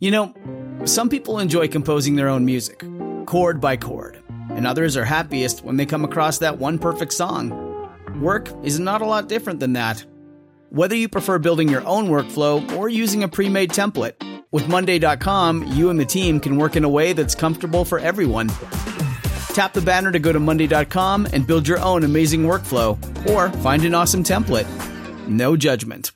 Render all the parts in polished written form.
You know, some people enjoy composing their own music, chord by chord, and others are happiest when they come across that one perfect song. Work is not a lot different than that. Whether you prefer building your own workflow or using a pre-made template, with Monday.com, you and the team can work in a way that's comfortable for everyone. Tap the banner to go to Monday.com and build your own amazing workflow, or find an awesome template. No judgment.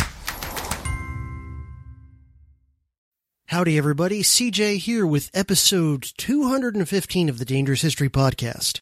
Howdy, everybody. CJ here with episode 215 of the Dangerous History Podcast.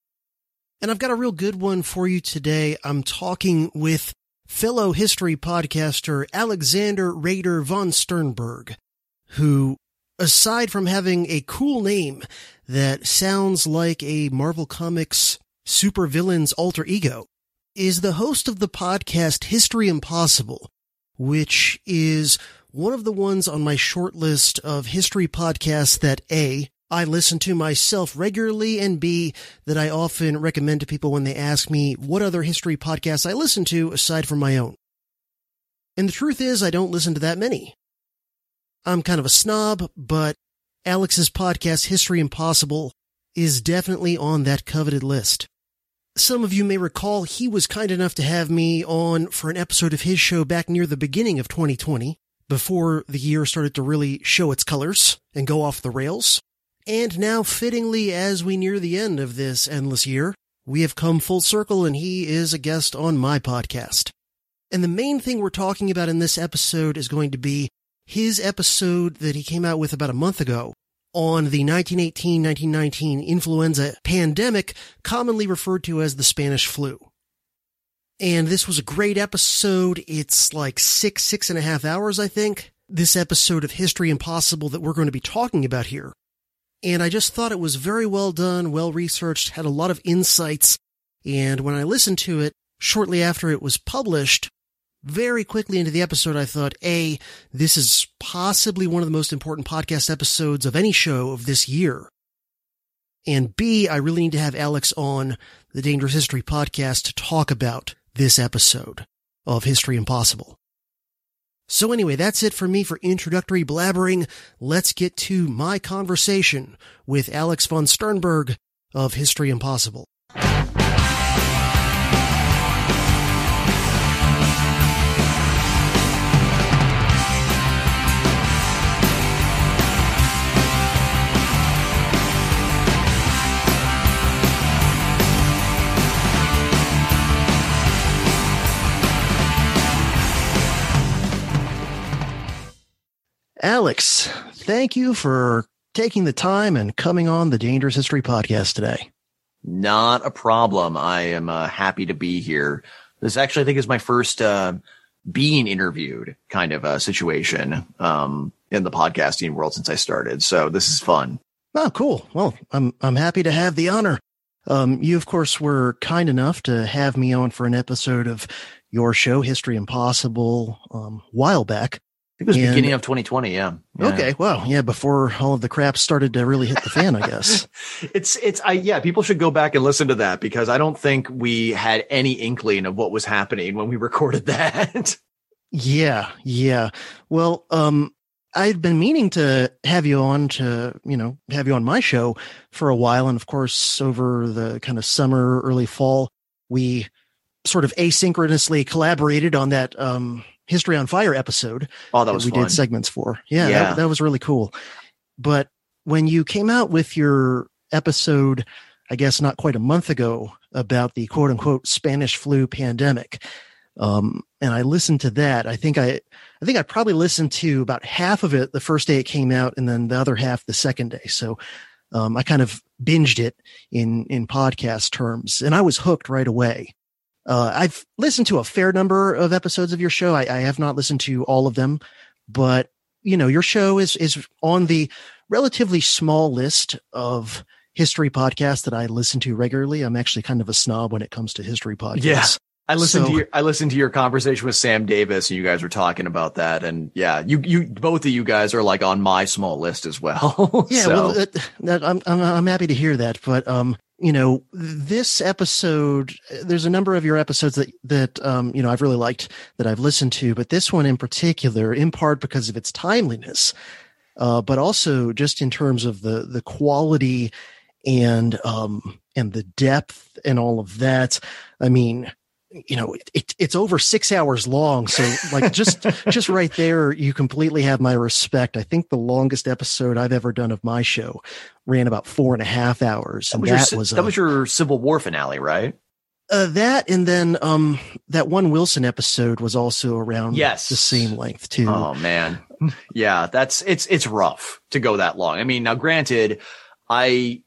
And I've got a real good one for you today. I'm talking with fellow history podcaster Alexander Rader von Sternberg, who, aside from having a cool name that sounds like a Marvel Comics supervillain's alter ego, is the host of the podcast History Impossible, which is one of the ones on my short list of history podcasts that A, I listen to myself regularly, and B, that I often recommend to people when they ask me what other history podcasts I listen to aside from my own. And the truth is, I don't listen to that many. I'm kind of a snob, but Alex's podcast, History Impossible, is definitely on that coveted list. Some of you may recall he was kind enough to have me on for an episode of his show back near the beginning of 2020, before the year started to really show its colors and go off the rails. And now, fittingly, as we near the end of this endless year, we have come full circle and he is a guest on my podcast. And the main thing we're talking about in this episode is going to be his episode that he came out with about a month ago on the 1918-1919 influenza pandemic, commonly referred to as the Spanish flu. And this was a great episode. It's like 6.5 hours, I think, this episode of History Impossible that we're going to be talking about here. And I just thought it was very well done, well researched, had a lot of insights. And when I listened to it shortly after it was published, very quickly into the episode, I thought, A, this is possibly one of the most important podcast episodes of any show of this year. And B, I really need to have Alex on the Dangerous History Podcast to talk about this episode of History Impossible. So anyway, that's it for me for introductory blabbering. Let's get to my conversation with Alex von Sternberg of History Impossible. Alex, thank you for taking the time and coming on the Dangerous History Podcast today. Not a problem. I am happy to be here. This actually, I think, is my first being interviewed kind of a situation in the podcasting world since I started. So this is fun. Oh, cool. Well, I'm happy to have the honor. You, of course, were kind enough to have me on for an episode of your show, History Impossible, a while back. It was beginning of 2020. Yeah. Okay. Well, yeah. Before all of the crap started to really hit the fan, I guess. People should go back and listen to that because I don't think we had any inkling of what was happening when we recorded that. Yeah. Well, I'd been meaning to have you on my show for a while. And of course, over the kind of summer, early fall, we sort of asynchronously collaborated on that, History on Fire episode. Oh, that was we fun. Did segments for. Yeah. That was really cool. But when you came out with your episode, I guess not quite a month ago, about the quote unquote Spanish flu pandemic, and I listened to that, I think I probably listened to about half of it the first day it came out, and then the other half the second day. So I kind of binged it in podcast terms, and I was hooked right away. I've listened to a fair number of episodes of your show. I have not listened to all of them, but your show is on the relatively small list of history podcasts that I listen to regularly. I'm actually kind of a snob when it comes to history podcasts. Yeah. I listened to your conversation with Sam Davis, and you guys were talking about that. And yeah, you both of you guys are like on my small list as well. Yeah. So. Well, I'm happy to hear that, but, this episode, there's a number of your episodes that I've really liked that I've listened to, but this one in particular, in part because of its timeliness, but also just in terms of the quality and the depth and all of that. I mean, it's over 6 hours long. So like just right there, you completely have my respect. I think the longest episode I've ever done of my show ran about 4.5 hours. And that was your Civil War finale, right? That, and then that one Wilson episode was also around the same length too. Oh man. Yeah, it's rough to go that long. I mean, now granted, I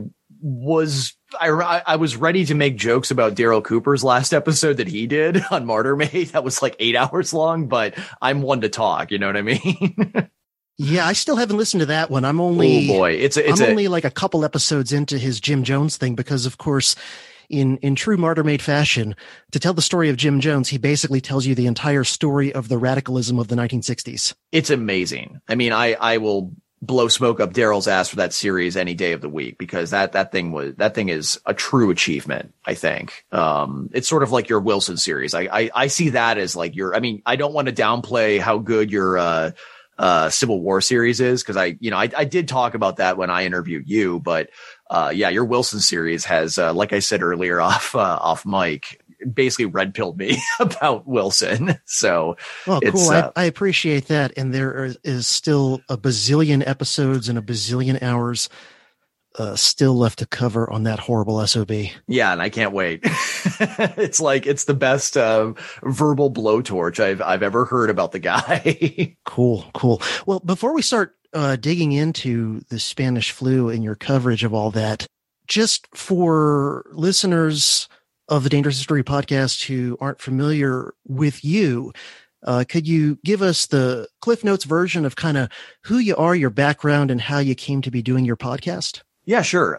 was ready to make jokes about Daryl Cooper's last episode that he did on Martyr Mate. That was like 8 hours long, but I'm one to talk. You know what I mean? Yeah, I still haven't listened to that one. I'm only, I'm only like a couple episodes into his Jim Jones thing because, of course, in true Martyr Mate fashion, to tell the story of Jim Jones, he basically tells you the entire story of the radicalism of the 1960s. It's amazing. I mean, I will blow smoke up Daryl's ass for that series any day of the week, because that thing is a true achievement, I think. It's sort of like your Wilson series. I see that as like I don't want to downplay how good your Civil War series is, because I did talk about that when I interviewed you, but your Wilson series has, like I said earlier off mic, basically red pilled me about Wilson. So, well, cool. I appreciate that. And there is still a bazillion episodes and a bazillion hours still left to cover on that horrible SOB. Yeah, and I can't wait. It's the best verbal blowtorch I've ever heard about the guy. Cool. Well, before we start digging into the Spanish flu and your coverage of all that, just for listeners of the Dangerous History Podcast who aren't familiar with you, could you give us the Cliff Notes version of kind of who you are, your background, and how you came to be doing your podcast? Yeah, sure.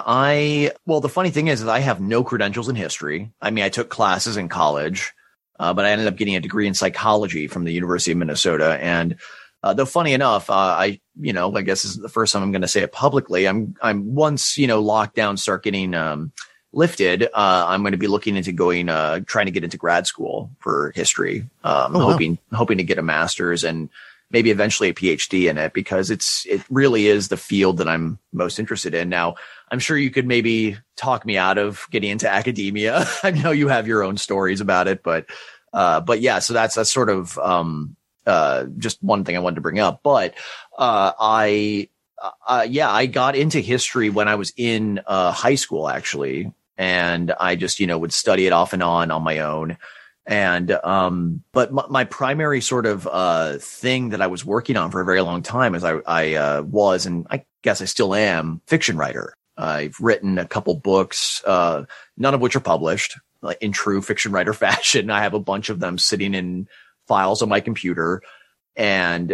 The funny thing is I have no credentials in history. I mean, I took classes in college, but I ended up getting a degree in psychology from the University of Minnesota. And though funny enough, I guess this is the first time I'm going to say it publicly. I'm once, lockdown start getting lifted, I'm going to be looking into trying to get into grad school for history. Hoping to get a master's and maybe eventually a PhD in it, because it really is the field that I'm most interested in. Now, I'm sure you could maybe talk me out of getting into academia. I know you have your own stories about it, but yeah, so that's sort of, just one thing I wanted to bring up. But, I got into history when I was in, high school, actually. And I just, would study it off and on my own. And, but my primary sort of, thing that I was working on for a very long time is I was, and I guess I still am, fiction writer. I've written a couple books, none of which are published, like in true fiction writer fashion. I have a bunch of them sitting in files on my computer. And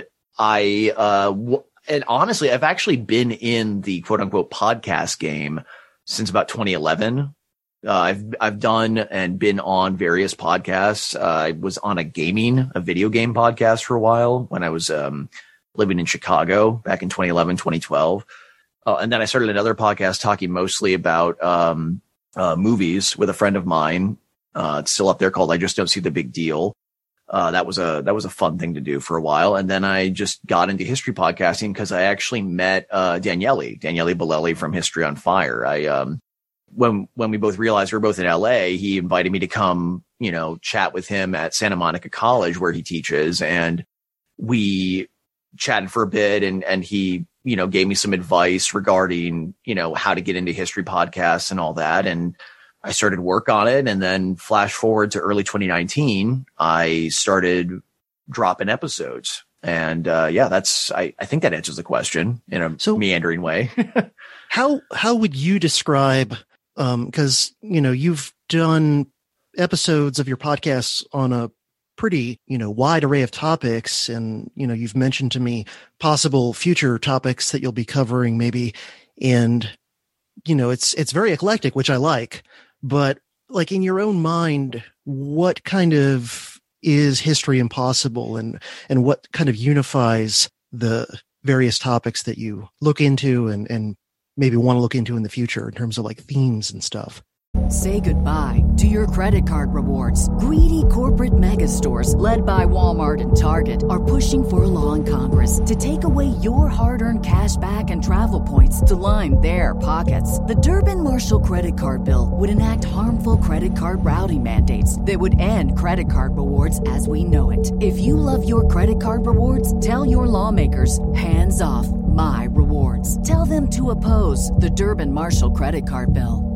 and honestly, I've actually been in the quote unquote podcast game since about 2011. I've done and been on various podcasts. I was on a video game podcast for a while when I was living in Chicago back in 2011, 2012. And then I started another podcast talking mostly about movies with a friend of mine. It's still up there, called I Just Don't See the Big Deal. That was a fun thing to do for a while. And then I just got into history podcasting because I actually met Daniele Bolelli from History on Fire. When we both realized we were both in LA, he invited me to come, chat with him at Santa Monica College where he teaches. And we chatted for a bit and he, gave me some advice regarding, how to get into history podcasts and all that. And I started work on it. And then flash forward to early 2019, I started dropping episodes. And I think that answers the question in a meandering way. How would you describe, because, you've done episodes of your podcasts on a pretty, wide array of topics. And, you've mentioned to me possible future topics that you'll be covering maybe. And, it's very eclectic, which I like. But like in your own mind, what kind of is History Impossible and what kind of unifies the various topics that you look into and maybe want to look into in the future in terms of like themes and stuff? Say goodbye to your credit card rewards. Greedy corporate mega stores, led by Walmart and Target, are pushing for a law in Congress to take away your hard-earned cash back and travel points to line their pockets. The Durbin-Marshall credit card bill would enact harmful credit card routing mandates that would end credit card rewards as we know it. If you love your credit card rewards, tell your lawmakers, hands off my rewards. Tell them to oppose the Durbin-Marshall credit card bill.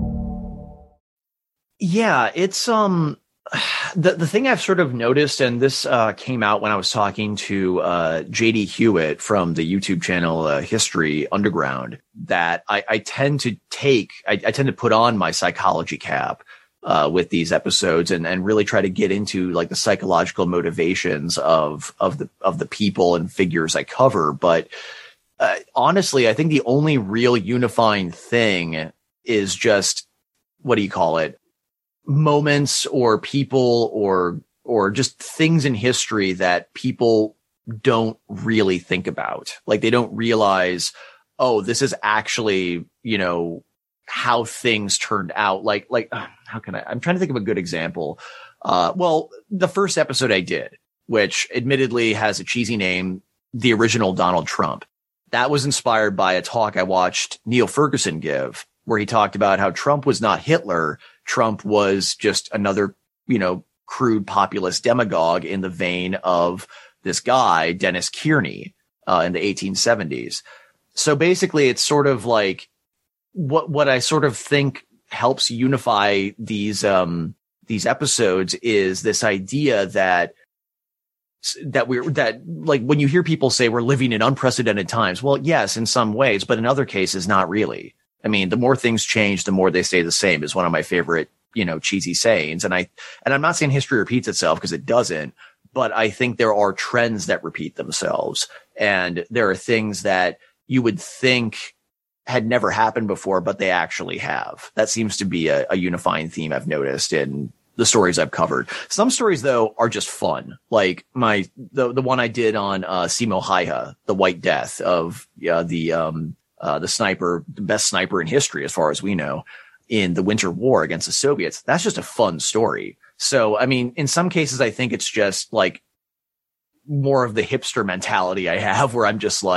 Yeah, it's the thing I've sort of noticed, and this came out when I was talking to JD Hewitt from the YouTube channel History Underground, that I tend to put on my psychology cap with these episodes and really try to get into like the psychological motivations of the people and figures I cover. But honestly, I think the only real unifying thing is just, what do you call it? Moments or people or just things in history that people don't really think about. Like they don't realize, oh, this is actually, how things turned out. Like, I'm trying to think of a good example. Well, the first episode I did, which admittedly has a cheesy name, The Original Donald Trump. That was inspired by a talk I watched Neil Ferguson give, where he talked about how Trump was not Hitler. Trump was just another, crude populist demagogue in the vein of this guy, Dennis Kearney, in the 1870s. So basically, it's sort of like what I sort of think helps unify these episodes is this idea that when you hear people say we're living in unprecedented times, well, yes, in some ways, but in other cases, not really. I mean, the more things change, the more they stay the same is one of my favorite, cheesy sayings. And I'm not saying history repeats itself because it doesn't, but I think there are trends that repeat themselves. And there are things that you would think had never happened before, but they actually have. That seems to be a unifying theme I've noticed in the stories I've covered. Some stories, though, are just fun. Like the one I did on Simo Häyhä, the White Death of the sniper, the best sniper in history, as far as we know, in the Winter War against the Soviets. That's just a fun story. So, I mean, in some cases, I think it's just like more of the hipster mentality I have where I'm just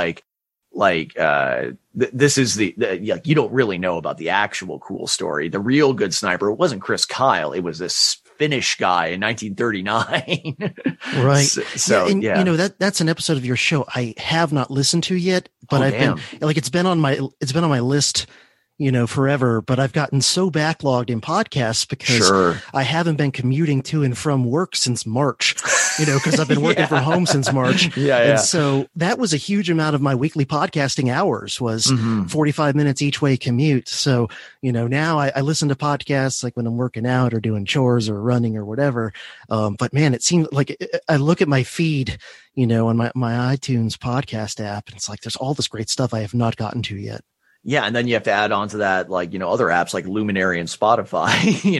this is you don't really know about the actual cool story. The real good sniper wasn't Chris Kyle. It was this Finnish guy in 1939. Right. So that's an episode of your show I have not listened to yet, but it's been on my list, forever, but I've gotten so backlogged in podcasts because I haven't been commuting to and from work since March, because I've been working from home since March. And so that was a huge amount of my weekly podcasting hours was 45 minutes each way commute. So, now I listen to podcasts like when I'm working out or doing chores or running or whatever. But man, it seems like I look at my feed, on my iTunes podcast app, and it's like, there's all this great stuff I have not gotten to yet. Yeah. And then you have to add on to that, other apps like Luminary and Spotify,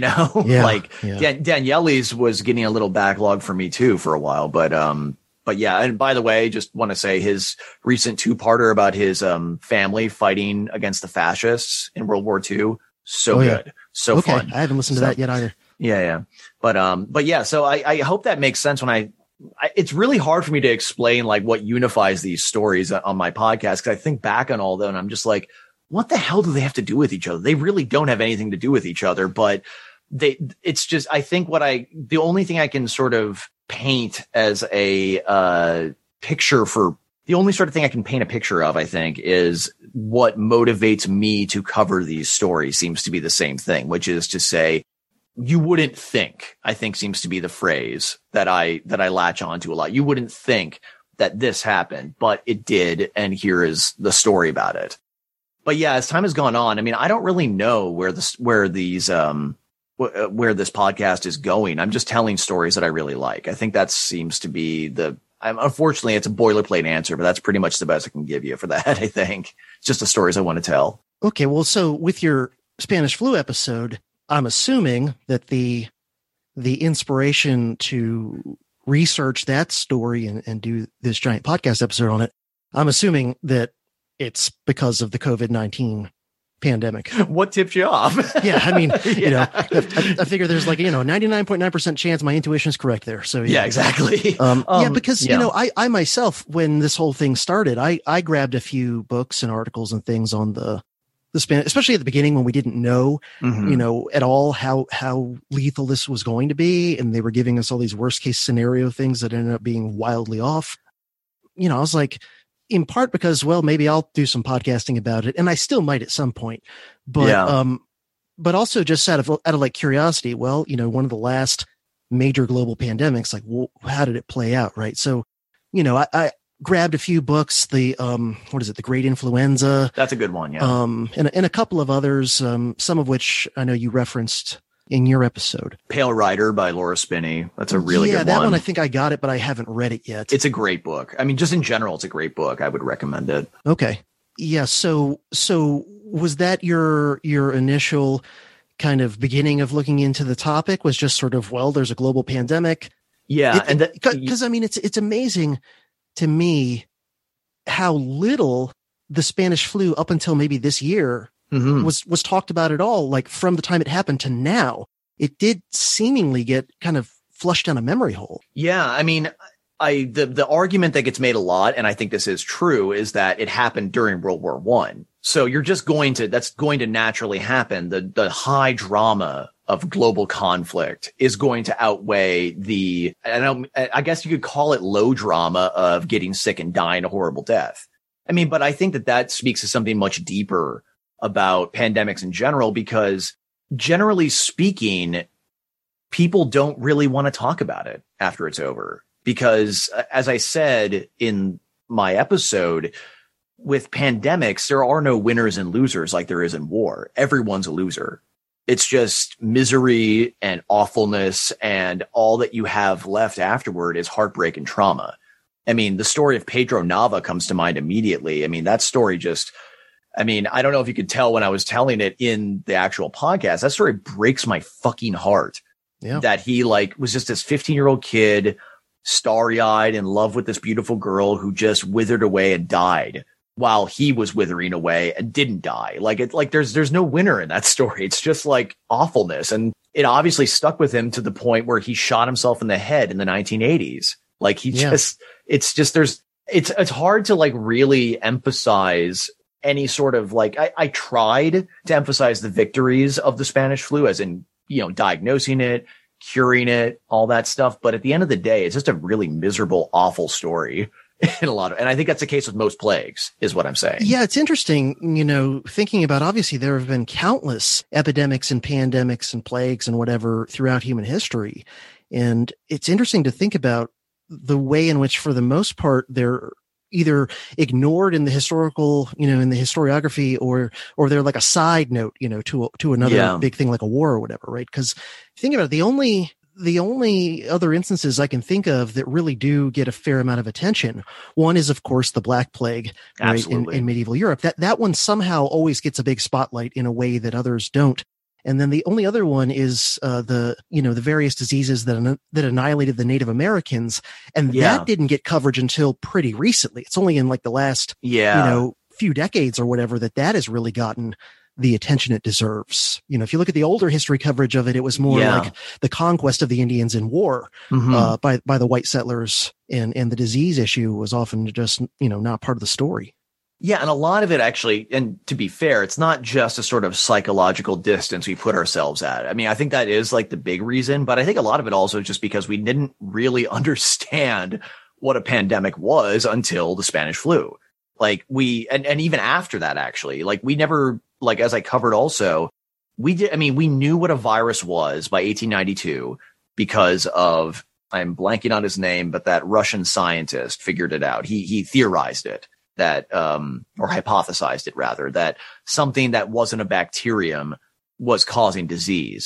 Daniele's was getting a little backlog for me too for a while, but yeah. And by the way, just want to say his recent 2-parter about his, family fighting against the fascists in World War II. So good. So fun. I haven't listened to that yet either. Yeah. But yeah, so I hope that makes sense when it's really hard for me to explain like what unifies these stories on my podcast. Cause I think back on all that and I'm just like, what the hell do they have to do with each other? They really don't have anything to do with each other, but it's just, I think the only thing I can sort of paint as a picture for the only sort of thing I can paint a picture of, I think, is what motivates me to cover these stories seems to be the same thing, which is to say, you wouldn't think, I think seems to be the phrase that I latch onto a lot. You wouldn't think that this happened, but it did. And here is the story about it. But yeah, as time has gone on, I mean, I don't really know where this podcast is going. I'm just telling stories that I really like. I think that seems to be unfortunately, it's a boilerplate answer, but that's pretty much the best I can give you for that. I think it's just the stories I want to tell. Okay. Well, so with your Spanish flu episode, I'm assuming that the inspiration to research that story and do this giant podcast episode on it, I'm assuming that it's because of the COVID-19 pandemic. What tipped you off? Yeah. I mean, you know, I figure there's like, 99.9% chance my intuition is correct there. So yeah, exactly. Because, I myself, when this whole thing started, I grabbed a few books and articles and things on the Spanish, especially at the beginning when we didn't know, at all how lethal this was going to be. And they were giving us all these worst case scenario things that ended up being wildly off. I was like, in part because, well, maybe I'll do some podcasting about it, and I still might at some point, but also just out of like curiosity. Well, one of the last major global pandemics, like, well, how did it play out? Right. So, I grabbed a few books, the Great Influenza. That's a good one. Yeah. And a couple of others, some of which I know you referenced in your episode. Pale Rider by Laura Spinney. That's a really good one. Yeah, that one, I think I got it, but I haven't read it yet. It's a great book. I mean, just in general, it's a great book. I would recommend it. Okay. Yeah. So was that your initial kind of beginning of looking into the topic, was just sort of, well, there's a global pandemic? Yeah. Because I mean, it's amazing to me how little the Spanish flu up until maybe this year was talked about at all. Like, from the time it happened to now, it did seemingly get kind of flushed down a memory hole. Yeah. I mean, the argument that gets made a lot, and I think this is true, is that it happened during World War I. So you're just that's going to naturally happen. The high drama of global conflict is going to outweigh I guess you could call it low drama of getting sick and dying a horrible death. I mean, but I think that speaks to something much deeper about pandemics in general, because generally speaking, people don't really want to talk about it after it's over. Because, as I said in my episode, with pandemics, there are no winners and losers like there is in war. Everyone's a loser. It's just misery and awfulness, and all that you have left afterward is heartbreak and trauma. I mean, the story of Pedro Nava comes to mind immediately. I mean, that story I don't know if you could tell when I was telling it in the actual podcast, that story breaks my fucking heart. Yeah. That he was just this 15-year-old kid, starry-eyed, in love with this beautiful girl who just withered away and died while he was withering away and didn't die. There's no winner in that story. It's just like awfulness. And it obviously stuck with him to the point where he shot himself in the head in the 1980s. It's hard to really emphasize any sort of I tried to emphasize the victories of the Spanish flu, as in, diagnosing it, curing it, all that stuff. But at the end of the day, it's just a really miserable, awful story and I think that's the case with most plagues, is what I'm saying. Yeah. It's interesting, thinking about, obviously there have been countless epidemics and pandemics and plagues and whatever throughout human history. And it's interesting to think about the way in which, for the most part, they're either ignored in the historical, in the historiography, or they're like a side note, to another big thing like a war or whatever, right? Because think about it, the only other instances I can think of that really do get a fair amount of attention, one is, of course, the Black Plague, right, in medieval Europe. That one somehow always gets a big spotlight in a way that others don't. And then the only other one is the various diseases that annihilated the Native Americans, and that didn't get coverage until pretty recently. It's only in the last few decades or whatever that has really gotten the attention it deserves. If you look at the older history coverage of it, it was more like the conquest of the Indians in war by the white settlers, and the disease issue was often just not part of the story. Yeah, and a lot of it actually, and to be fair, it's not just a sort of psychological distance we put ourselves at. I mean, I think that is the big reason, but I think a lot of it also is just because we didn't really understand what a pandemic was until the Spanish flu. And even after that, actually, we never, as I covered also, we knew what a virus was by 1892 because of, I'm blanking on his name, but that Russian scientist figured it out. He theorized it. That, or hypothesized it rather, that something that wasn't a bacterium was causing disease.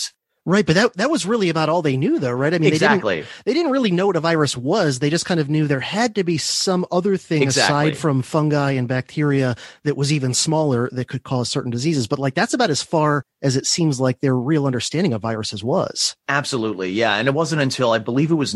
Right, but that was really about all they knew, though, right? I mean, exactly. They didn't really know what a virus was. They just kind of knew there had to be some other thing aside from fungi and bacteria that was even smaller that could cause certain diseases. But like, that's about as far as it seems like their real understanding of viruses was. Absolutely, yeah. And it wasn't until I believe it was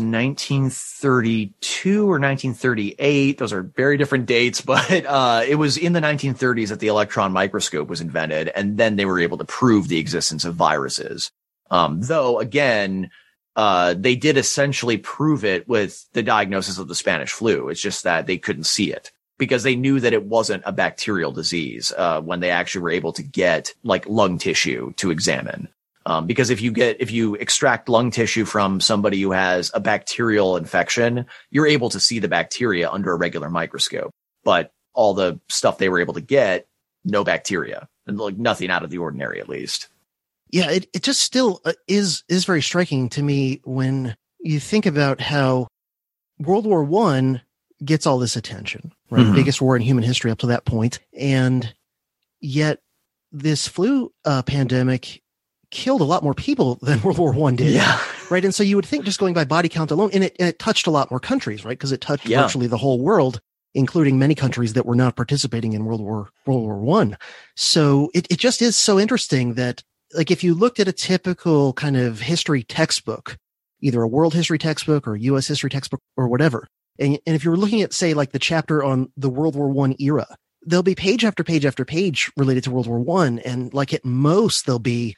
1932 or 1938. Those are very different dates, but it was in the 1930s that the electron microscope was invented, and then they were able to prove the existence of viruses. Though again, they did essentially prove it with the diagnosis of the Spanish flu. It's just that they couldn't see it because they knew that it wasn't a bacterial disease, when they actually were able to get like lung tissue to examine. Because if you extract lung tissue from somebody who has a bacterial infection, you're able to see the bacteria under a regular microscope. But all the stuff they were able to get, no bacteria, and like nothing out of the ordinary, at least. Yeah, it just still is very striking to me when you think about how World War I gets all this attention, right? Mm-hmm. Biggest war in human history up to that point. And yet this flu pandemic killed a lot more people than World War I did. Yeah. Right. And so you would think just going by body count alone, and it touched a lot more countries, right? Because it touched virtually the whole world, including many countries that were not participating in World War I. So it just is so interesting that, like, if you looked at a typical kind of history textbook, either a world history textbook or a U.S. history textbook or whatever, and if you were looking at, say, like the chapter on the World War I era, there'll be page after page after page related to World War I, and like at most there'll be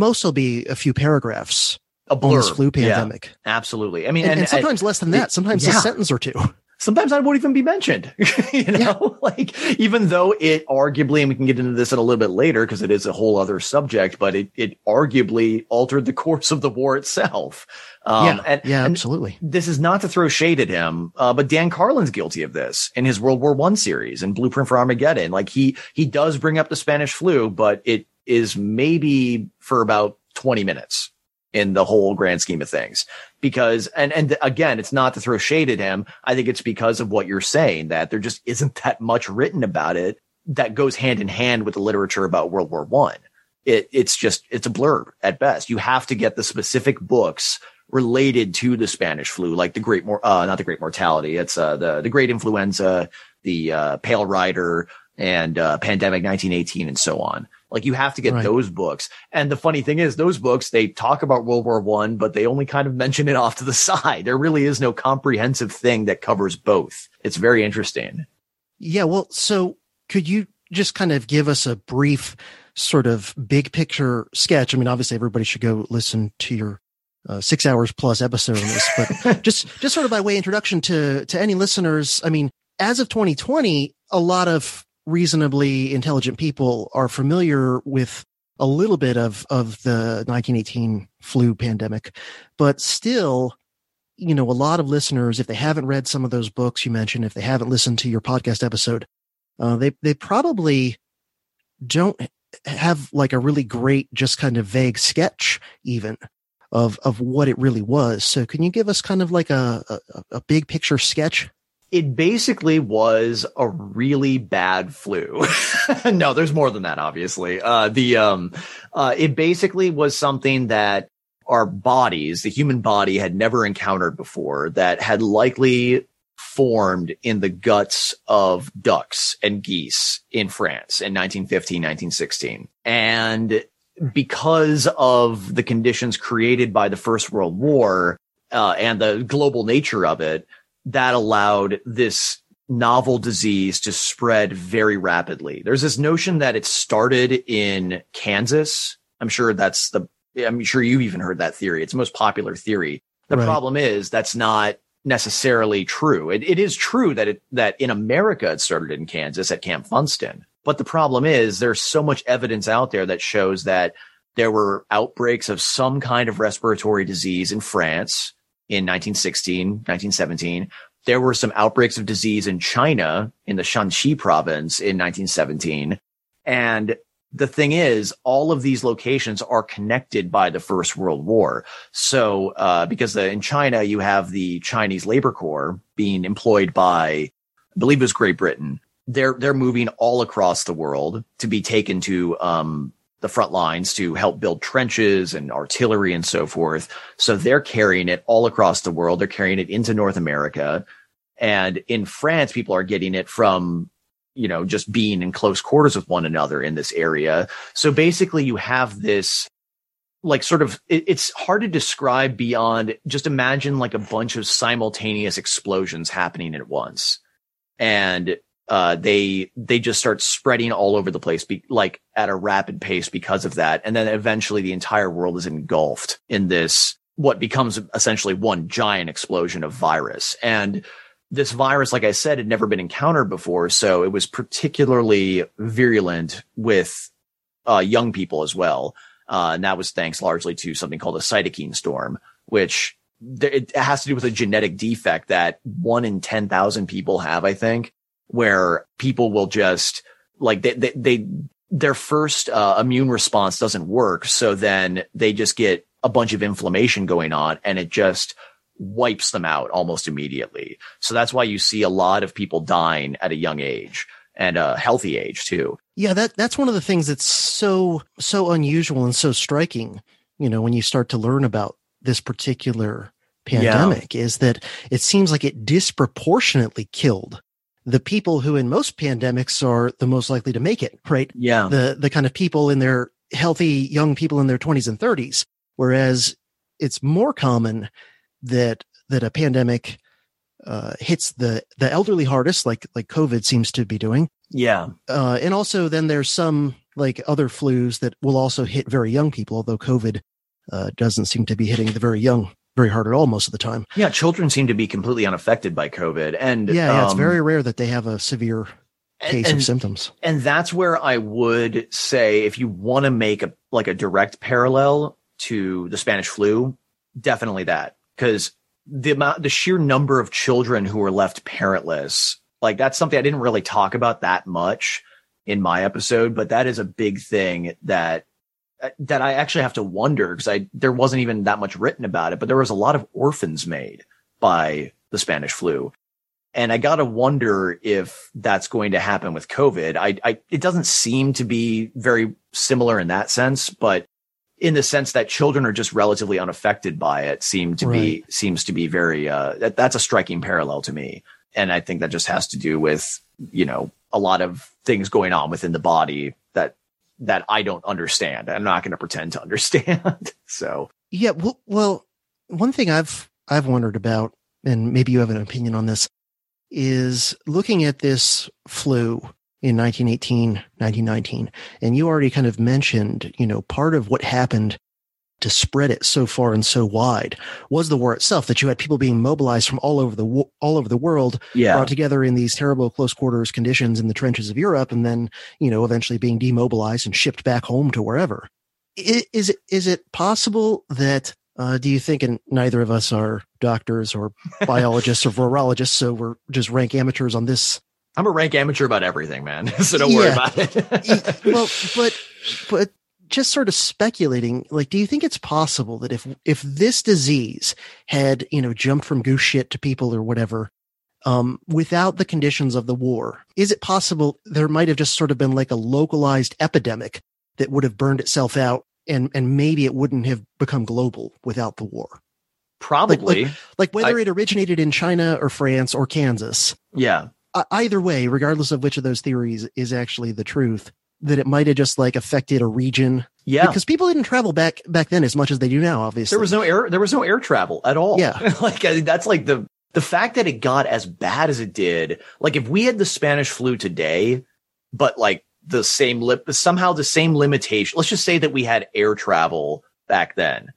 a few paragraphs on this flu pandemic. Yeah, absolutely. I mean, and sometimes less than that. Sometimes a sentence or two. Sometimes I won't even be mentioned, like, even though it arguably, and we can get into this in a little bit later because it is a whole other subject, but it arguably altered the course of the war itself. Absolutely. This is not to throw shade at him, but Dan Carlin's guilty of this in his World War I series and Blueprint for Armageddon. Like he does bring up the Spanish flu, but it is maybe for about 20 minutes. In the whole grand scheme of things, because, and again, it's not to throw shade at him. I think it's because of what you're saying, that there just isn't that much written about it that goes hand in hand with the literature about World War I. It's a blurb at best. You have to get the specific books related to the Spanish flu, like not the Great Mortality. It's, the Great Influenza, the, Pale Rider, and, Pandemic 1918, and so on. Like, you have to get those books. And the funny thing is, those books, they talk about World War I, but they only kind of mention it off to the side. There really is no comprehensive thing that covers both. It's very interesting. Yeah. Well, so could you just kind of give us a brief sort of big picture sketch? I mean, obviously everybody should go listen to your 6 hours plus episode on this, but just sort of by way of introduction to any listeners. I mean, as of 2020, a lot of reasonably intelligent people are familiar with a little bit of the 1918 flu pandemic, but still, a lot of listeners, if they haven't read some of those books you mentioned, if they haven't listened to your podcast episode, they probably don't have like a really great, just kind of vague sketch even of what it really was. So can you give us kind of like a big picture sketch? It basically was a really bad flu. No, there's more than that, obviously. It basically was something that our bodies, the human body, had never encountered before, that had likely formed in the guts of ducks and geese in France in 1915, 1916. And because of the conditions created by the First World War, and the global nature of it, that allowed this novel disease to spread very rapidly. There's this notion that it started in Kansas. I'm sure you've even heard that theory. It's the most popular theory. The problem is that's not necessarily true. It is true that in America it started in Kansas at Camp Funston. But the problem is there's so much evidence out there that shows that there were outbreaks of some kind of respiratory disease in France in 1916, 1917. There were some outbreaks of disease in China in the Shanxi province in 1917. And the thing is, all of these locations are connected by the First World War. So, because in China, you have the Chinese Labor Corps being employed by, I believe it was Great Britain. They're moving all across the world to be taken to, the front lines to help build trenches and artillery and so forth. So they're carrying it all across the world. They're carrying it into North America. And in France, people are getting it from, just being in close quarters with one another in this area. So basically you have this like sort of, it's hard to describe beyond just imagine like a bunch of simultaneous explosions happening at once. And they just start spreading all over the place, like at a rapid pace because of that. And then eventually the entire world is engulfed in this, what becomes essentially one giant explosion of virus. And this virus, like I said, had never been encountered before. So it was particularly virulent with young people as well. And that was thanks largely to something called a cytokine storm, which it has to do with a genetic defect that 1 in 10,000 people have, I think, where people will just like their first immune response doesn't work. So then they just get a bunch of inflammation going on and it just wipes them out almost immediately. So that's why you see a lot of people dying at a young age and a healthy age too. Yeah, that's one of the things that's so unusual and so striking, when you start to learn about this particular pandemic, is that it seems like it disproportionately killed the people who in most pandemics are the most likely to make it, right? Yeah. The kind of people in their healthy young people in their 20s and 30s, whereas it's more common that a pandemic hits the elderly hardest, like COVID seems to be doing. Yeah. And also then there's some like other flus that will also hit very young people, although COVID doesn't seem to be hitting the very young very hard at all most of the time. Yeah. Children seem to be completely unaffected by COVID. And yeah, it's very rare that they have a severe case of symptoms. And that's where I would say, if you want to make a direct parallel to the Spanish flu, definitely that. Because the sheer number of children who are left parentless, like that's something I didn't really talk about that much in my episode, but that is a big thing that I actually have to wonder, because there wasn't even that much written about it, but there was a lot of orphans made by the Spanish flu. And I got to wonder if that's going to happen with COVID. It doesn't seem to be very similar in that sense, but in the sense that children are just relatively unaffected by it seems to be very, that's a striking parallel to me. And I think that just has to do with, a lot of things going on within the body that I don't understand. I'm not going to pretend to understand. So, yeah. Well, one thing I've wondered about, and maybe you have an opinion on this, is looking at this flu in 1918, 1919, and you already kind of mentioned, part of what happened to spread it so far and so wide was the war itself, that you had people being mobilized from all over the world, brought together in these terrible close quarters conditions in the trenches of Europe, and then, eventually being demobilized and shipped back home to wherever. Is it possible that, do you think, and neither of us are doctors or biologists or virologists, so we're just rank amateurs on this. I'm a rank amateur about everything, man. So don't worry about it. Well, but just sort of speculating, like, do you think it's possible that if this disease had, jumped from goose shit to people or whatever, without the conditions of the war, is it possible there might have just sort of been like a localized epidemic that would have burned itself out, and maybe it wouldn't have become global without the war? Probably. Like whether it originated in China or France or Kansas. Yeah. Either way, regardless of which of those theories is actually the truth, that it might have just like affected a region. Yeah. Because people didn't travel back then as much as they do now, obviously. There was no air travel at all. Yeah. That's like the fact that it got as bad as it did. Like if we had the Spanish flu today, but like somehow the same limitation, let's just say that we had air travel back then.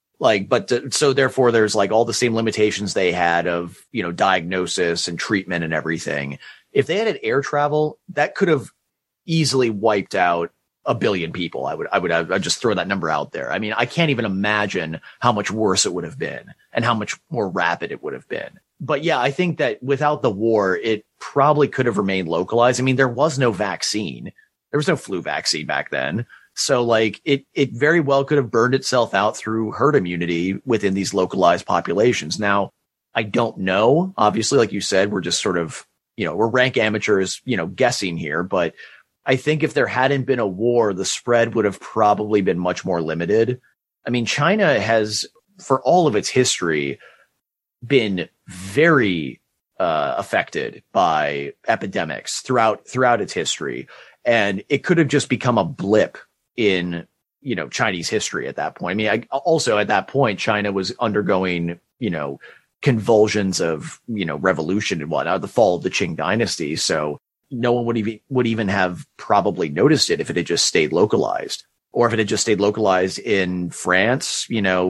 So therefore there's like all the same limitations they had of, diagnosis and treatment and everything. If they had air travel, that could have easily wiped out 1 billion people. I'd just throw that number out there. I mean, I can't even imagine how much worse it would have been and how much more rapid it would have been. But yeah, I think that without the war, it probably could have remained localized. I mean, there was no vaccine. There was no flu vaccine back then. So like it very well could have burned itself out through herd immunity within these localized populations. Now, I don't know. Obviously, like you said, we're just sort of, we're rank amateurs, guessing here, but I think if there hadn't been a war, the spread would have probably been much more limited. I mean, China has, for all of its history, been very affected by epidemics throughout its history. And it could have just become a blip in, Chinese history at that point. I mean, also at that point, China was undergoing, convulsions of, revolution and whatnot, the fall of the Qing dynasty. So no one would even have probably noticed it if it had just stayed localized, or if it had just stayed localized in France.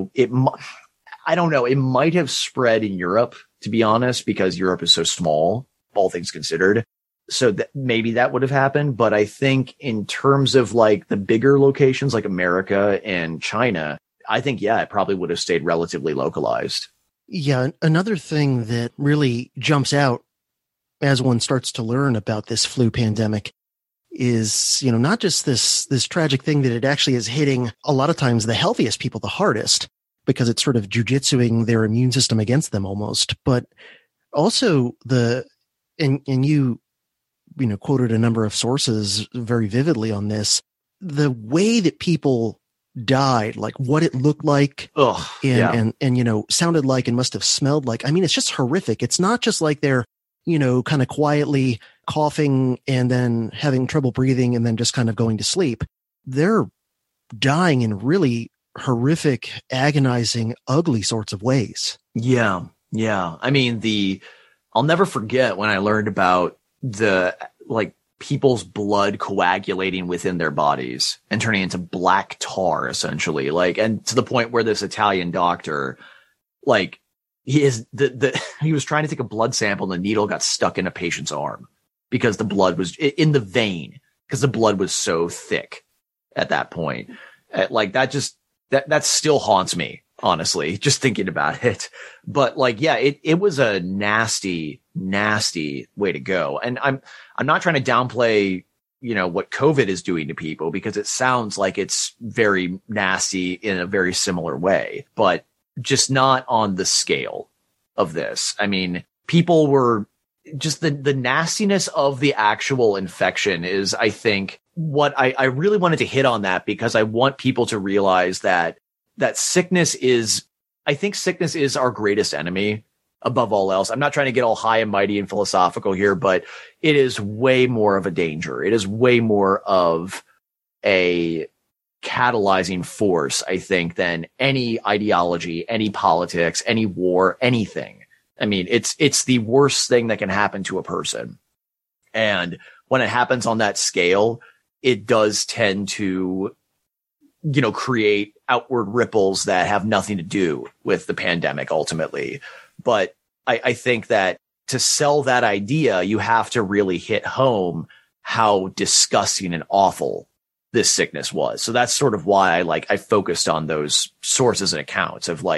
I don't know. It might have spread in Europe, to be honest, because Europe is so small, all things considered. So maybe that would have happened. But I think in terms of like the bigger locations like America and China, I think, yeah, it probably would have stayed relatively localized. Yeah. Another thing that really jumps out as one starts to learn about this flu pandemic is, not just this tragic thing that it actually is hitting a lot of times the healthiest people the hardest, because it's sort of jujitsuing their immune system against them almost, but also and you quoted a number of sources very vividly on this, the way that people died, like what it looked like and sounded like and must have smelled like. I mean, it's just horrific. It's not just like they're, kind of quietly coughing and then having trouble breathing and then just kind of going to sleep. They're dying in really horrific, agonizing, ugly sorts of ways. Yeah. Yeah. I mean, I'll never forget when I learned about people's blood coagulating within their bodies and turning into black tar, essentially. And to the point where this Italian doctor, he was trying to take a blood sample and the needle got stuck in a patient's arm because the blood was in the vein, because the blood was so thick at that point. That still haunts me, honestly, just thinking about it. But it was a nasty, nasty way to go. And I'm not trying to downplay, what COVID is doing to people, because it sounds like it's very nasty in a very similar way, but just not on the scale of this. I mean, people were just the nastiness of the actual infection is, I think, what I really wanted to hit on that, because I want people to realize that sickness is our greatest enemy above all else. I'm not trying to get all high and mighty and philosophical here, but it is way more of a danger. It is way more of a catalyzing force, I think, than any ideology, any politics, any war, anything. I mean, it's the worst thing that can happen to a person. And when it happens on that scale, it does tend to, create outward ripples that have nothing to do with the pandemic ultimately. But I think that to sell that idea, you have to really hit home how disgusting and awful this sickness was. So that's sort of why I focused on those sources and accounts of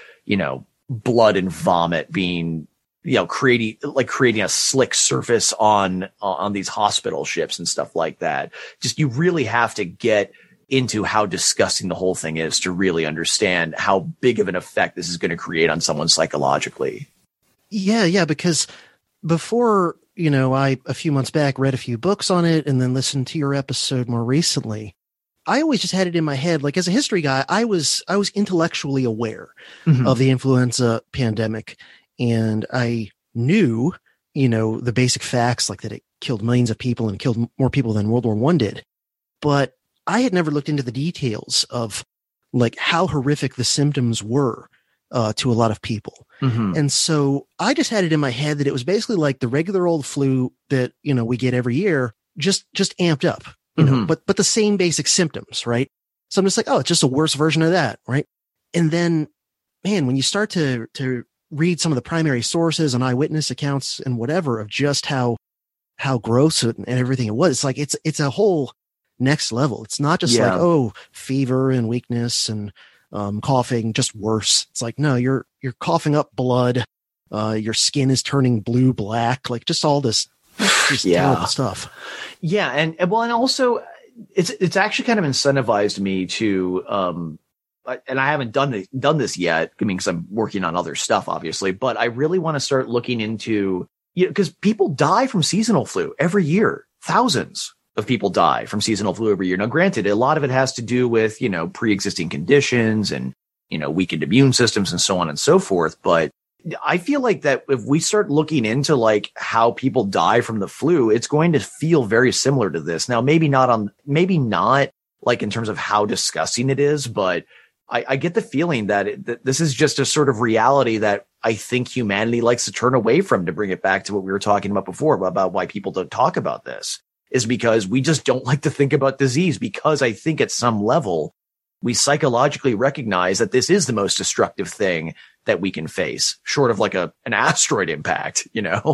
blood and vomit being, creating a slick surface on these hospital ships and stuff like that. Just, you really have to get into how disgusting the whole thing is to really understand how big of an effect this is going to create on someone psychologically. Yeah, because before, I, a few months back, read a few books on it and then listened to your episode more recently, I always just had it in my head, as a history guy, I was intellectually aware of the influenza pandemic, and I knew, the basic facts, that it killed millions of people and killed more people than World War I did. But I had never looked into the details of how horrific the symptoms were to a lot of people. And so I just had it in my head that it was basically like the regular old flu that, we get every year, just amped up, but the same basic symptoms, right? So I'm just like, oh, it's just a worse version of that, right? And then, man, when you start to read some of the primary sources and eyewitness accounts and whatever of just how gross and everything it was, it's a whole next level. It's not just fever and weakness and coughing, just worse. It's no, you're coughing up blood. Your skin is turning blue, black, just all this terrible stuff. Yeah. And also it's actually kind of incentivized me to, and I haven't done this yet. I mean, cause I'm working on other stuff, obviously, but I really want to start looking into, cause people die from seasonal flu every year, thousands. of people die from seasonal flu every year. Now, granted, a lot of it has to do with, pre-existing conditions and, weakened immune systems and so on and so forth. But I feel like that if we start looking into like how people die from the flu, it's going to feel very similar to this. Now, maybe not like in terms of how disgusting it is, but I get the feeling that this is just a sort of reality that I think humanity likes to turn away from, to bring it back to what we were talking about before about why people don't talk about this, is because we just don't like to think about disease, because I think at some level we psychologically recognize that this is the most destructive thing that we can face, short of like an asteroid impact,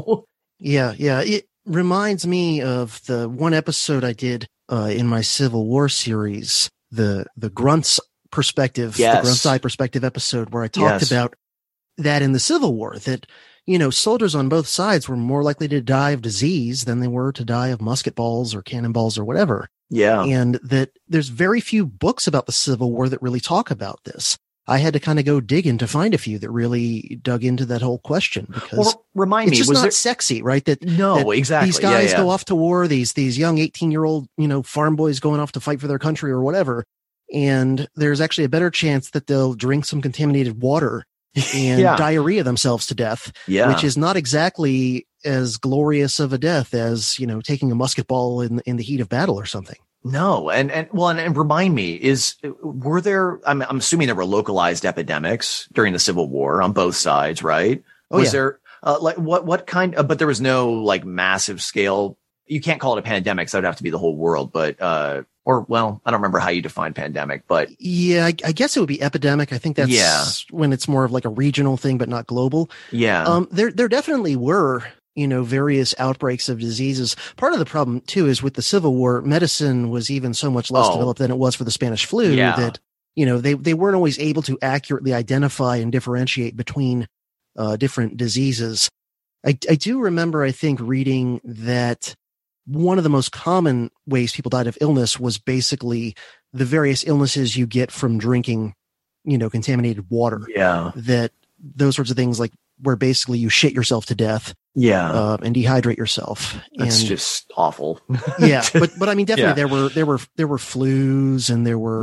Yeah. It reminds me of the one episode I did in my Civil War series, the Grunts perspective, the Grunt's Eye perspective episode, where I talked about that in the Civil War, that, soldiers on both sides were more likely to die of disease than they were to die of musket balls or cannonballs or whatever. Yeah. And that there's very few books about the Civil War that really talk about this. I had to kind of go digging to find a few that really dug into that whole question, because remind me, it's just not sexy, right? No, exactly. These guys go off to war, these young 18-year-old, farm boys going off to fight for their country or whatever. And there's actually a better chance that they'll drink some contaminated water and diarrhea themselves to death, which is not exactly as glorious of a death as, taking a musket ball in the heat of battle or something. No. And remind me, were there, I'm assuming there were localized epidemics during the Civil War on both sides, right? Was there, what kind of, but there was no like massive scale. You can't call it a pandemic, so that would have to be the whole world, but, I don't remember how you define pandemic, but. Yeah, I guess it would be epidemic. I think that's when it's more of like a regional thing, but not global. Yeah. There definitely were, various outbreaks of diseases. Part of the problem too is with the Civil War, medicine was even so much less developed than it was for the Spanish flu that, they weren't always able to accurately identify and differentiate between, different diseases. I do remember, I think, reading that one of the most common ways people died of illness was basically the various illnesses you get from drinking, contaminated water. Yeah. That those sorts of things, like where basically you shit yourself to death. Yeah. And dehydrate yourself. That's just awful. Yeah. But I mean, definitely there were flus, and there were,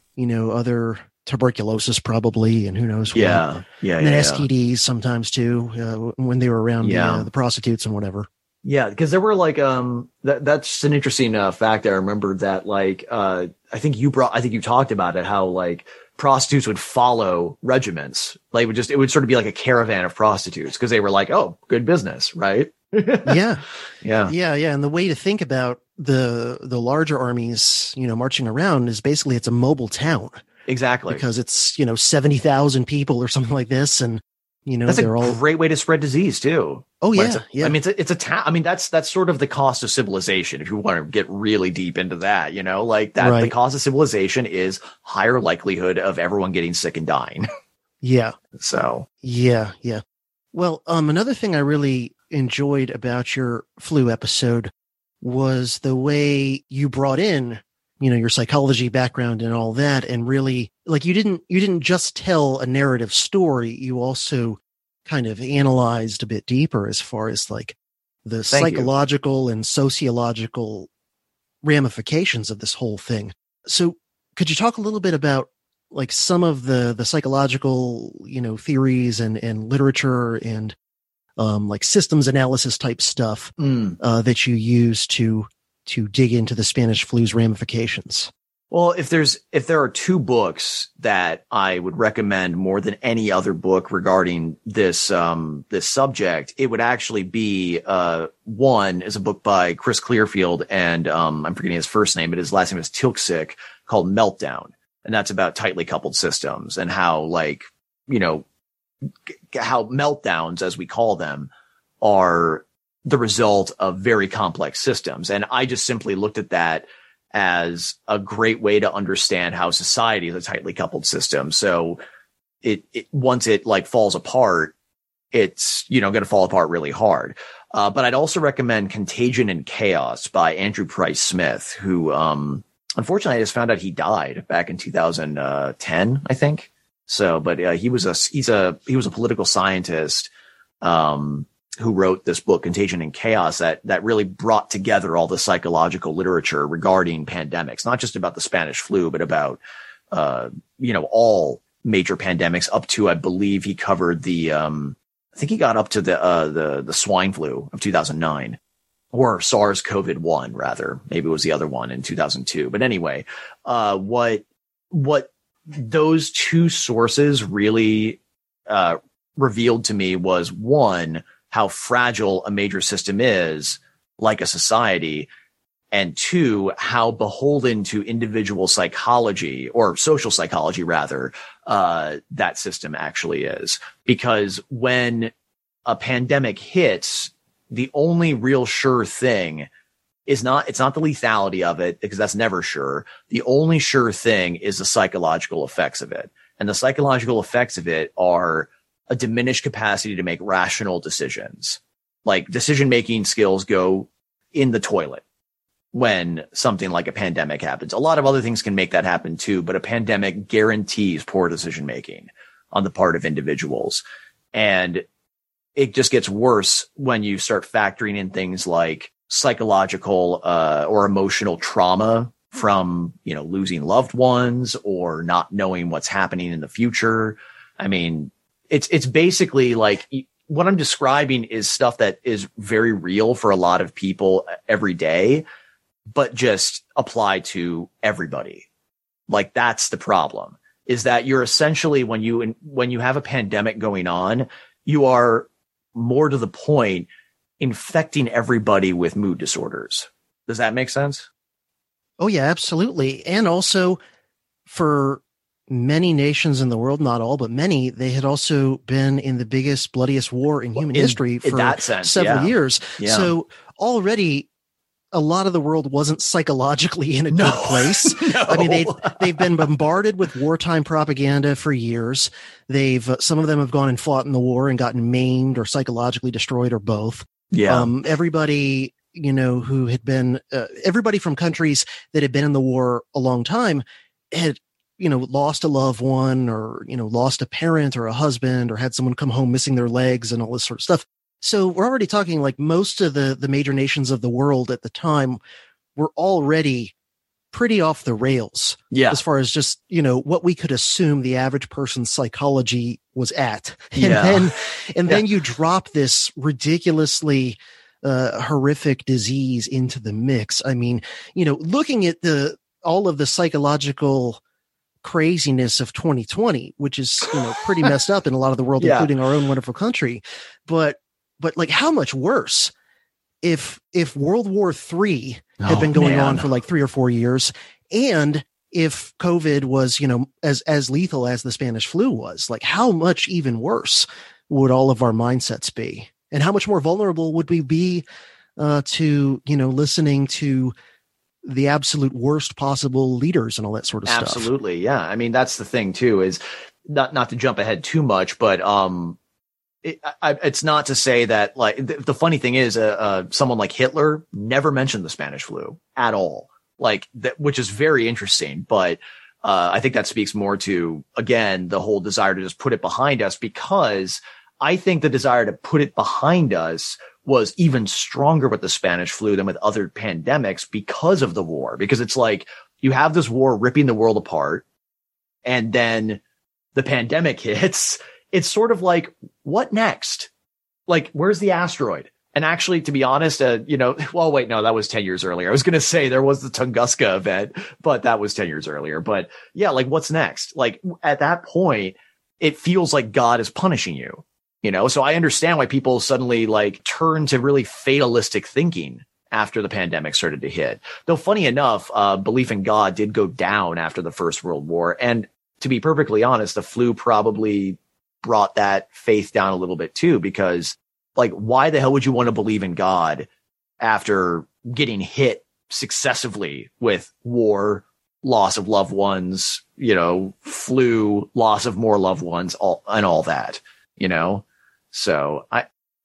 other tuberculosis probably, and who knows what. Yeah. And then STDs sometimes too, when they were around the prostitutes and whatever. Yeah, because there were like that's an interesting fact. I remember that I think you talked about it, how like prostitutes would follow regiments. Like it would sort of be like a caravan of prostitutes, because they were like, oh, good business, right? Yeah. Yeah. And the way to think about the larger armies, marching around is basically it's a mobile town. Exactly. Because it's, 70,000 people or something like this. And, that's a great way to spread disease too. Oh yeah. I mean, it's a town. I mean, that's sort of the cost of civilization. If you want to get really deep into that, like that, right. The cost of civilization is higher likelihood of everyone getting sick and dying. Yeah. So. Yeah. Well, another thing I really enjoyed about your flu episode was the way you brought in, your psychology background and all that. And really, like, you didn't just tell a narrative story. You also kind of analyzed a bit deeper as far as like the psychological and sociological ramifications of this whole thing. So could you talk a little bit about like some of the psychological, theories and literature and, like systems analysis type stuff, that you use to dig into the Spanish flu's ramifications? Well, if there are two books that I would recommend more than any other book regarding this subject, it would actually be, one is a book by Chris Clearfield, and, I'm forgetting his first name, but his last name is Tilksik, called Meltdown. And that's about tightly coupled systems and how how meltdowns, as we call them, are the result of very complex systems. And I just simply looked at that as a great way to understand how society is a tightly coupled system. So it once it like falls apart, it's, going to fall apart really hard. But I'd also recommend Contagion and Chaos by Andrew Price Smith, who, unfortunately, I just found out he died back in 2010, I think. So, but he was a political scientist, who wrote this book, Contagion and Chaos, that really brought together all the psychological literature regarding pandemics, not just about the Spanish flu, but about, all major pandemics up to, I believe he covered I think he got up to the swine flu of 2009, or SARS-CoV-1 rather. Maybe it was the other one in 2002. But anyway, what those two sources really, revealed to me was, one, how fragile a major system is, like a society, and two, how beholden to individual psychology, or social psychology rather, that system actually is. Because when a pandemic hits, the only real sure thing it's not the lethality of it, because that's never sure. The only sure thing is the psychological effects of it. And the psychological effects of it are a diminished capacity to make rational decisions. Like, decision-making skills go in the toilet when something like a pandemic happens. A lot of other things can make that happen too, but a pandemic guarantees poor decision-making on the part of individuals. And it just gets worse when you start factoring in things like psychological, or emotional trauma from, losing loved ones or not knowing what's happening in the future. I mean, it's basically like, what I'm describing is stuff that is very real for a lot of people every day, but just apply to everybody. Like, that's the problem, is that you're essentially, when you have a pandemic going on, you are, more to the point, infecting everybody with mood disorders. Does that make sense? Oh yeah, absolutely. And also, for many nations in the world, not all, but many, they had also been in the biggest, bloodiest war in human history for that sense, several years. Yeah. So already a lot of the world wasn't psychologically in a good place. No. I mean, they've been bombarded with wartime propaganda for years. Some of them have gone and fought in the war and gotten maimed or psychologically destroyed, or both. Yeah. Everybody, who had been, everybody from countries that had been in the war a long time had, lost a loved one, or, lost a parent or a husband, or had someone come home missing their legs and all this sort of stuff. So we're already talking, like, most of the major nations of the world at the time were already pretty off the rails. Yeah. As far as just, what we could assume the average person's psychology was at. And then you drop this ridiculously horrific disease into the mix. I mean, looking at all of the psychological craziness of 2020, which is, pretty messed up in a lot of the world, including our own wonderful country. But like, how much worse if World War III had been going on for like 3 or 4 years, and if COVID was, as lethal as the Spanish flu was? Like, how much even worse would all of our mindsets be? And how much more vulnerable would we be to, listening to the absolute worst possible leaders and all that sort of stuff? Absolutely. Yeah. I mean, that's the thing too, is not to jump ahead too much, but, it's not to say that, like, the funny thing is, someone like Hitler never mentioned the Spanish flu at all, like that, which is very interesting. But, I think that speaks more to, again, the whole desire to just put it behind us, because I think the desire to put it behind us was even stronger with the Spanish flu than with other pandemics because of the war. Because it's like, you have this war ripping the world apart, and then the pandemic hits. It's sort of like, what next? Like, where's the asteroid? And actually, to be honest, well, wait, no, that was 10 years earlier. I was going to say there was the Tunguska event, but that was 10 years earlier. But yeah, like, what's next? Like, at that point, it feels like God is punishing you, So I understand why people suddenly, like, turn to really fatalistic thinking after the pandemic started to hit. Though, funny enough, belief in God did go down after the First World War. And to be perfectly honest, the flu probably brought that faith down a little bit too, because, like, why the hell would you want to believe in God after getting hit successively with war, loss of loved ones, flu, loss of more loved ones, all that, So a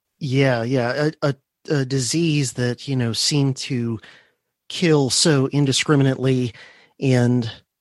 disease that, seemed to kill so indiscriminately, and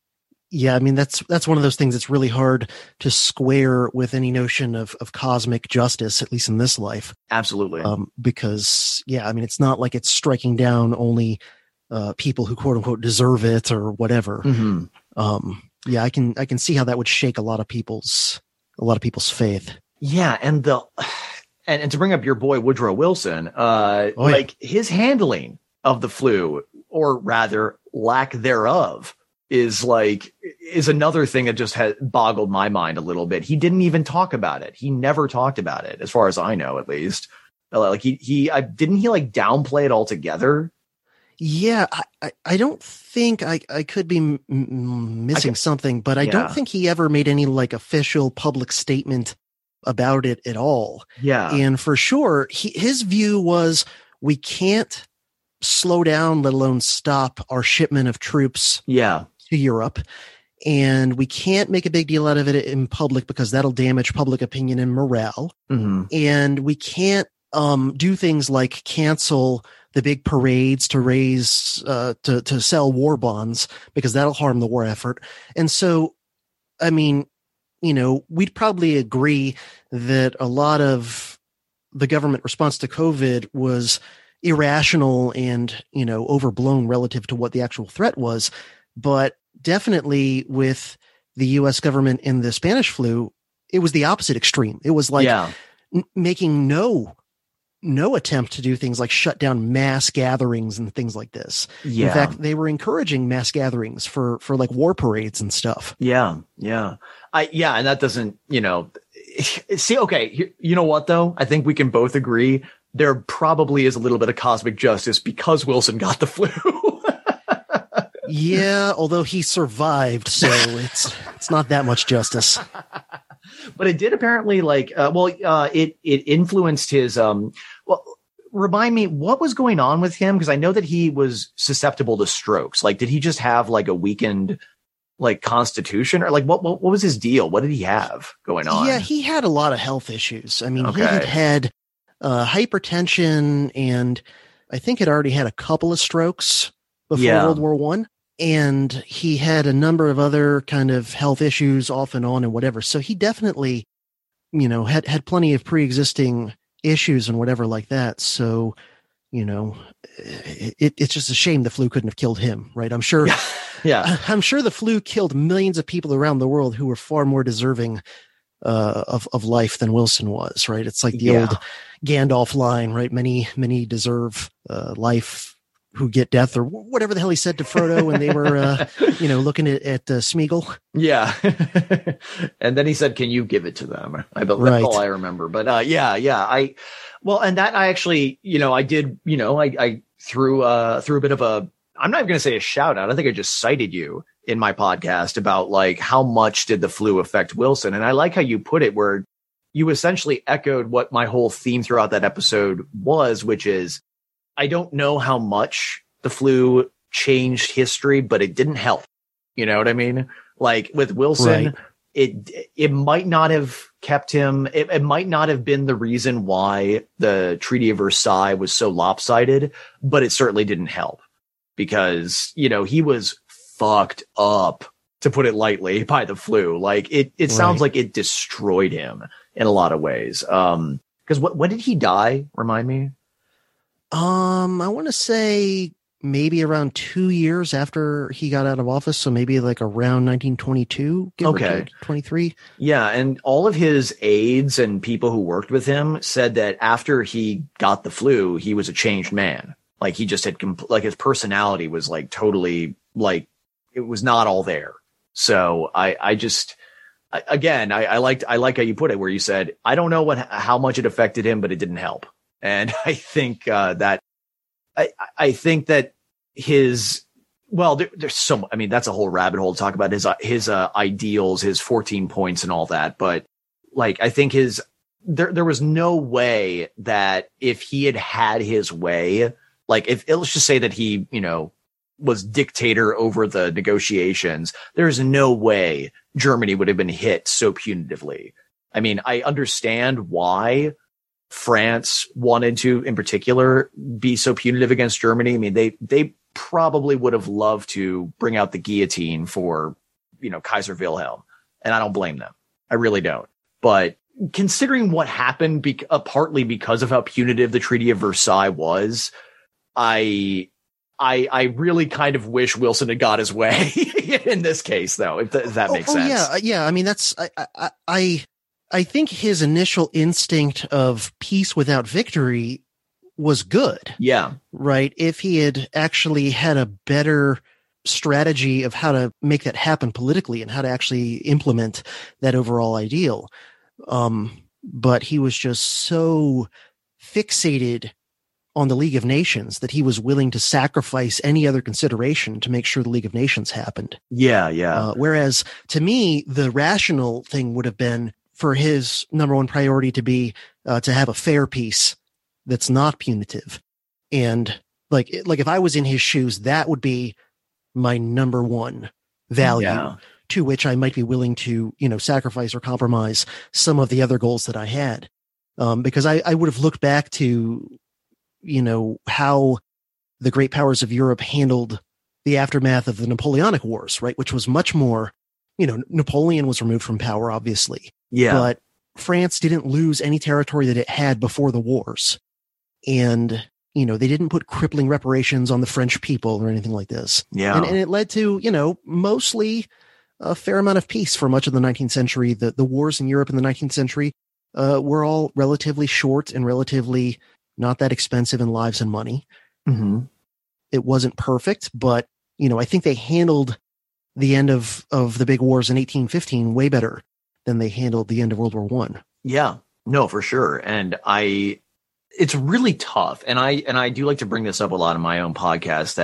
Yeah, I mean, that's one of those things that's really hard to square with any notion of cosmic justice, at least in this life. Absolutely. Because, yeah, I mean, it's not like it's striking down only people who quote unquote deserve it or whatever. Mm-hmm. Yeah, I can see how that would shake a lot of people's faith. Yeah, and to bring up your boy Woodrow Wilson, his handling of the flu, or rather lack thereof, is another thing that just has boggled my mind a little bit. He didn't even talk about it. He never talked about it, as far as I know, at least. Like he didn't he like downplay it altogether? Yeah, I don't think I could be missing something, but I don't think he ever made any like official public statement about it at all. Yeah. And for sure, his view was we can't slow down, let alone stop our shipment of troops to Europe. And we can't make a big deal out of it in public because that'll damage public opinion and morale. Mm-hmm. And we can't do things like cancel the big parades to raise, to sell war bonds because that'll harm the war effort. And so, I mean, you know, we'd probably agree that a lot of the government response to COVID was irrational and, you know, overblown relative to what the actual threat was. But definitely with the U.S. government in the Spanish flu, it was the opposite extreme. It was like making no attempt to do things like shut down mass gatherings and things like this. Yeah. In fact, they were encouraging mass gatherings for like war parades and stuff. Yeah. Yeah. And that doesn't, you know, see, okay. You know what though? I think we can both agree there probably is a little bit of cosmic justice because Wilson got the flu. Yeah. Although he survived. So it's not that much justice. But it did apparently it influenced his, remind me what was going on with him? Because I know that he was susceptible to strokes. Like, did he just have like a weakened like constitution or like what was his deal? What did he have going on? Yeah, he had a lot of health issues. I mean, he had hypertension and I think had already had a couple of strokes before World War I. And he had a number of other kind of health issues off and on and whatever. So he definitely, you know, had plenty of pre-existing issues and whatever like that. So, you know, it's just a shame the flu couldn't have killed him, right? I'm sure. Yeah. I'm sure the flu killed millions of people around the world who were far more deserving of life than Wilson was, right? It's like the old Gandalf line, right? Many deserve life who get death, or whatever the hell he said to Frodo when they were, you know, looking at Smeagol. Yeah. And then he said, "Can you give it to them?" That's all I remember. But and that I actually, you know, I did, you know, I threw a bit of a, I'm not even going to say a shout out. I think I just cited you in my podcast about like how much did the flu affect Wilson, and I like how you put it, where you essentially echoed what my whole theme throughout that episode was, which is, I don't know how much the flu changed history, but it didn't help. You know what I mean? Like with Wilson, it might not have kept him. It might not have been the reason why the Treaty of Versailles was so lopsided, but it certainly didn't help because, you know, he was fucked up, to put it lightly, by the flu. Like it sounds like it destroyed him in a lot of ways. Because when did he die? Remind me. I want to say maybe around 2 years after he got out of office. So maybe like around 1922, give or take, 23. Yeah. And all of his aides and people who worked with him said that after he got the flu, he was a changed man. Like he just had, like his personality was like totally, like it was not all there. So I like how you put it, where you said, I don't know how much it affected him, but it didn't help. And I think that his, well, there's so, I mean, that's a whole rabbit hole to talk about his ideals, his 14 points and all that. But like, I think there was no way that if he had his way, like let's just say that he, you know, was dictator over the negotiations, there's no way Germany would have been hit so punitively. I mean, I understand why France wanted to, in particular, be so punitive against Germany. I mean, they probably would have loved to bring out the guillotine for Kaiser Wilhelm, and I don't blame them. I really don't. But considering what happened, partly because of how punitive the Treaty of Versailles was, I really kind of wish Wilson had got his way in this case, though, if that makes sense. Yeah. I mean, I think his initial instinct of peace without victory was good. Yeah. Right. If he had actually had a better strategy of how to make that happen politically and how to actually implement that overall ideal. But he was just so fixated on the League of Nations that he was willing to sacrifice any other consideration to make sure the League of Nations happened. Yeah. Whereas to me, the rational thing would have been for his number one priority to be to have a fair peace that's not punitive. And like if I was in his shoes, that would be my number one value, to which I might be willing to, sacrifice or compromise some of the other goals that I had. Because I would have looked back to, how the great powers of Europe handled the aftermath of the Napoleonic Wars, right? Which was much more, Napoleon was removed from power, obviously. Yeah. But France didn't lose any territory that it had before the wars. And, they didn't put crippling reparations on the French people or anything like this. Yeah. And it led to, mostly a fair amount of peace for much of the 19th century. The wars in Europe in the 19th century were all relatively short and relatively not that expensive in lives and money. Mm-hmm. It wasn't perfect, but, I think they handled the end of the big wars in 1815 way better than they handled the end of World War I. Yeah, no, for sure. And it's really tough. And I do like to bring this up a lot in my own podcast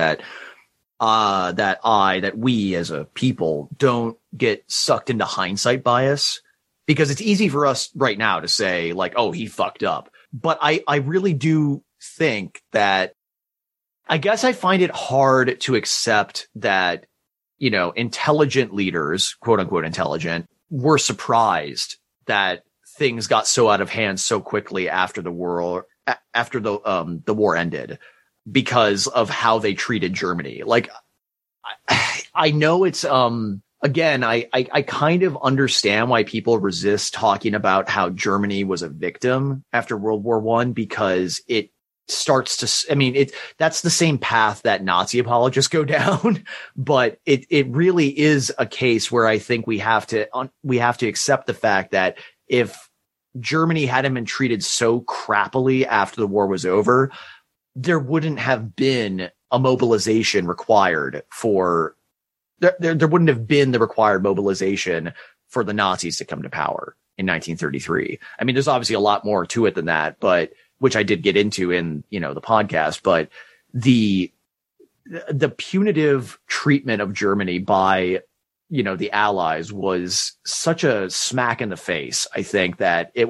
that we as a people don't get sucked into hindsight bias, because it's easy for us right now to say like, oh, he fucked up. But I really do think that, I guess I find it hard to accept that, intelligent leaders, quote unquote intelligent, were surprised that things got so out of hand so quickly after the war ended, because of how they treated Germany. Like, I know it's, again, I kind of understand why people resist talking about how Germany was a victim after World War I, because it starts to, that's the same path that Nazi apologists go down, but it really is a case where I think we have to accept the fact that if Germany hadn't been treated so crappily after the war was over, there wouldn't have been a mobilization required for there wouldn't have been the required mobilization for the Nazis to come to power in 1933. There's obviously a lot more to it than that, but which I did get into in, the podcast, but the punitive treatment of Germany by, the Allies was such a smack in the face. I think that it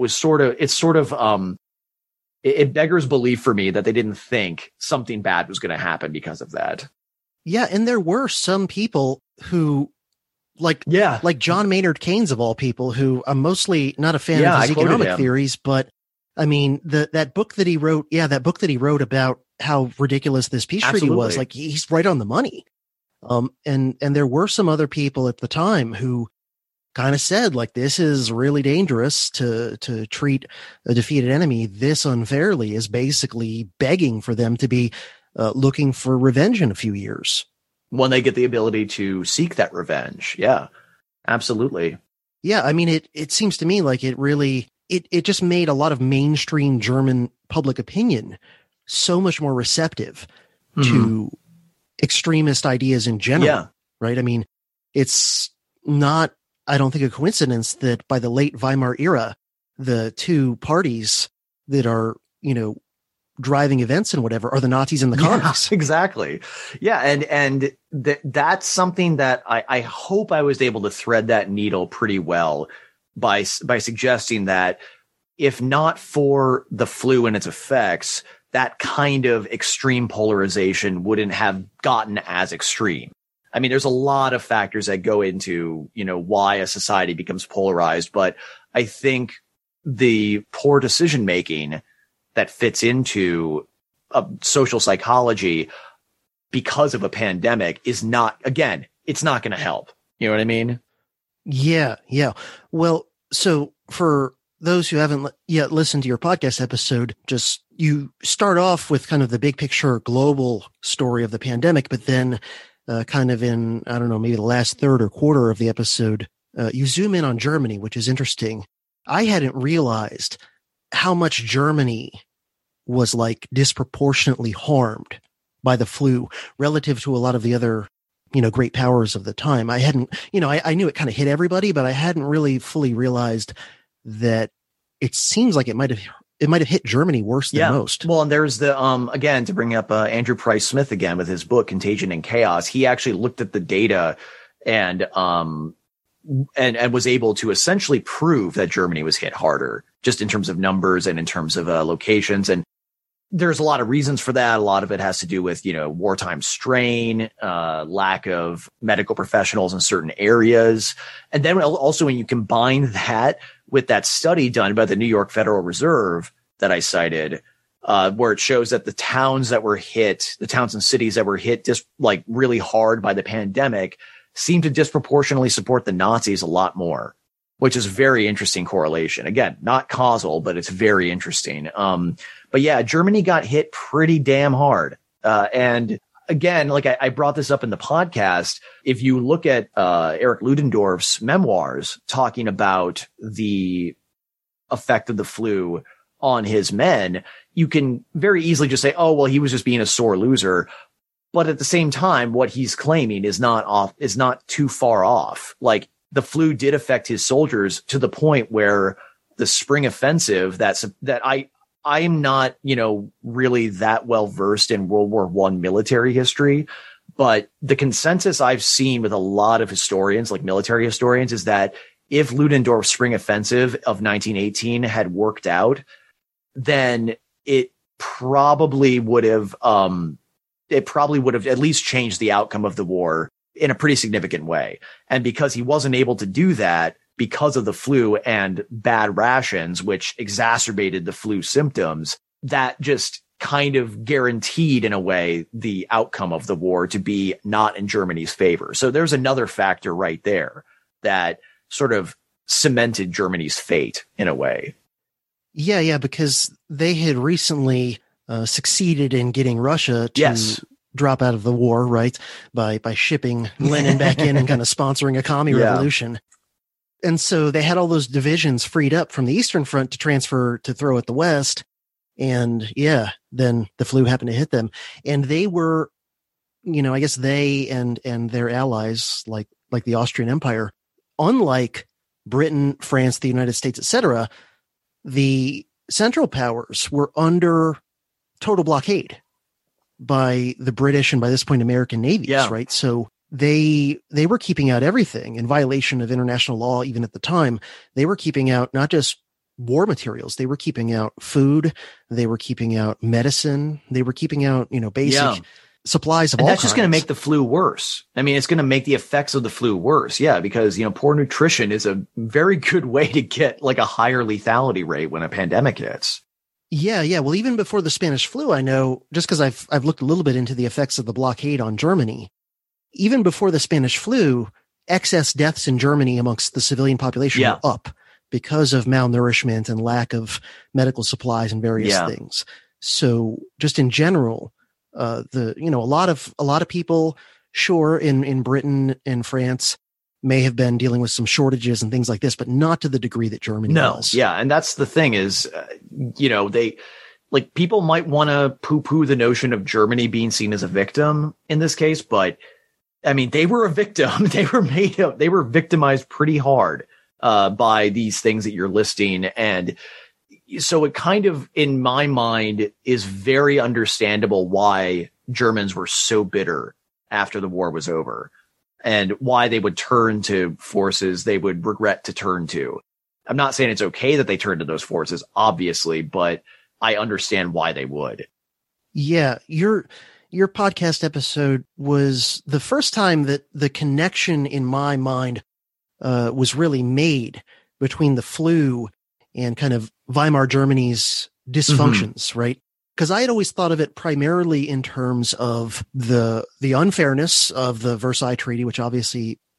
beggars belief for me that they didn't think something bad was going to happen because of that. Yeah. And there were some people who like John Maynard Keynes of all people, who I'm mostly not a fan of his economic theories, but that book that he wrote about how ridiculous this peace treaty was, like, he's right on the money. And there were some other people at the time who kind of said, like, this is really dangerous to treat a defeated enemy this unfairly, is basically begging for them to be looking for revenge in a few years. When they get the ability to seek that revenge. Yeah, absolutely. Yeah. It seems to me like it really, it just made a lot of mainstream German public opinion so much more receptive to extremist ideas in general. Yeah. Right. It's not, I don't think, a coincidence that by the late Weimar era, the two parties that are, driving events and whatever are the Nazis and the communists. Yeah, exactly. Yeah. And that's something that I hope I was able to thread that needle pretty well by suggesting that if not for the flu and its effects, that kind of extreme polarization wouldn't have gotten as extreme. There's a lot of factors that go into, why a society becomes polarized, but I think the poor decision making that fits into a social psychology because of a pandemic is not, again, it's not going to help. You know what I mean? Yeah. Yeah. Well, so for those who haven't yet listened to your podcast episode, just you start off with kind of the big picture global story of the pandemic, but then kind of in, I don't know, maybe the last third or quarter of the episode, you zoom in on Germany, which is interesting. I hadn't realized how much Germany was like disproportionately harmed by the flu relative to a lot of the other, great powers of the time. I hadn't, I knew it kind of hit everybody, but I hadn't really fully realized that it seems like it might have hit Germany worse than most. Well, and there's the, again, to bring up Andrew Price Smith again with his book, Contagion and Chaos, he actually looked at the data and was able to essentially prove that Germany was hit harder, just in terms of numbers and in terms of locations. And there's a lot of reasons for that. A lot of it has to do with, wartime strain, lack of medical professionals in certain areas. And then also when you combine that with that study done by the New York Federal Reserve that I cited, where it shows that the towns and cities that were hit just like really hard by the pandemic seem to disproportionately support the Nazis a lot more, which is a very interesting correlation. Again, not causal, but it's very interesting. But yeah, Germany got hit pretty damn hard. And again, like I brought this up in the podcast, if you look at Eric Ludendorff's memoirs talking about the effect of the flu on his men, you can very easily just say, oh, well, he was just being a sore loser. But at the same time, what he's claiming is not too far off. Like, the flu did affect his soldiers to the point where the spring offensive I'm not, really that well versed in World War I military history, but the consensus I've seen with a lot of historians, like military historians, is that if Ludendorff's spring offensive of 1918 had worked out, then it probably would have at least changed the outcome of the war in a pretty significant way. And because he wasn't able to do that because of the flu and bad rations, which exacerbated the flu symptoms, that just kind of guaranteed in a way the outcome of the war to be not in Germany's favor. So there's another factor right there that sort of cemented Germany's fate in a way. Yeah, because they had recently succeeded in getting Russia to drop out of the war, right? By shipping Lenin back in and kind of sponsoring a commie revolution. And so they had all those divisions freed up from the Eastern Front to transfer to throw at the West. And then the flu happened to hit them. And they were, I guess they and their allies, like the Austrian Empire, unlike Britain, France, the United States, etc., the Central Powers were under total blockade by the British and by this point American navies, right? So they were keeping out everything in violation of international law. Even at the time, they were keeping out not just war materials, they were keeping out food, they were keeping out medicine, they were keeping out, basic supplies of all kinds. That's just going to make the flu worse. I mean, it's going to make the effects of the flu worse. Yeah, because, poor nutrition is a very good way to get like a higher lethality rate when a pandemic hits. Yeah. Well, even before the Spanish flu, I know, just because I've looked a little bit into the effects of the blockade on Germany, even before the Spanish flu, excess deaths in Germany amongst the civilian population were up because of malnourishment and lack of medical supplies and various things. So just in general, a lot of people, sure, in Britain and France may have been dealing with some shortages and things like this, but not to the degree that Germany was. Yeah. And that's the thing is, they, like, people might want to poo-poo the notion of Germany being seen as a victim in this case, but I mean, they were a victim. They were victimized pretty hard by these things that you're listing. And so it kind of, in my mind, is very understandable why Germans were so bitter after the war was over and why they would turn to forces they would regret to turn to. I'm not saying it's okay that they turn to those forces, obviously, but I understand why they would. Yeah, your podcast episode was the first time that the connection in my mind was really made between the flu and kind of Weimar Germany's dysfunctions, right? Because I had always thought of it primarily in terms of the unfairness of the Versailles Treaty, which obviously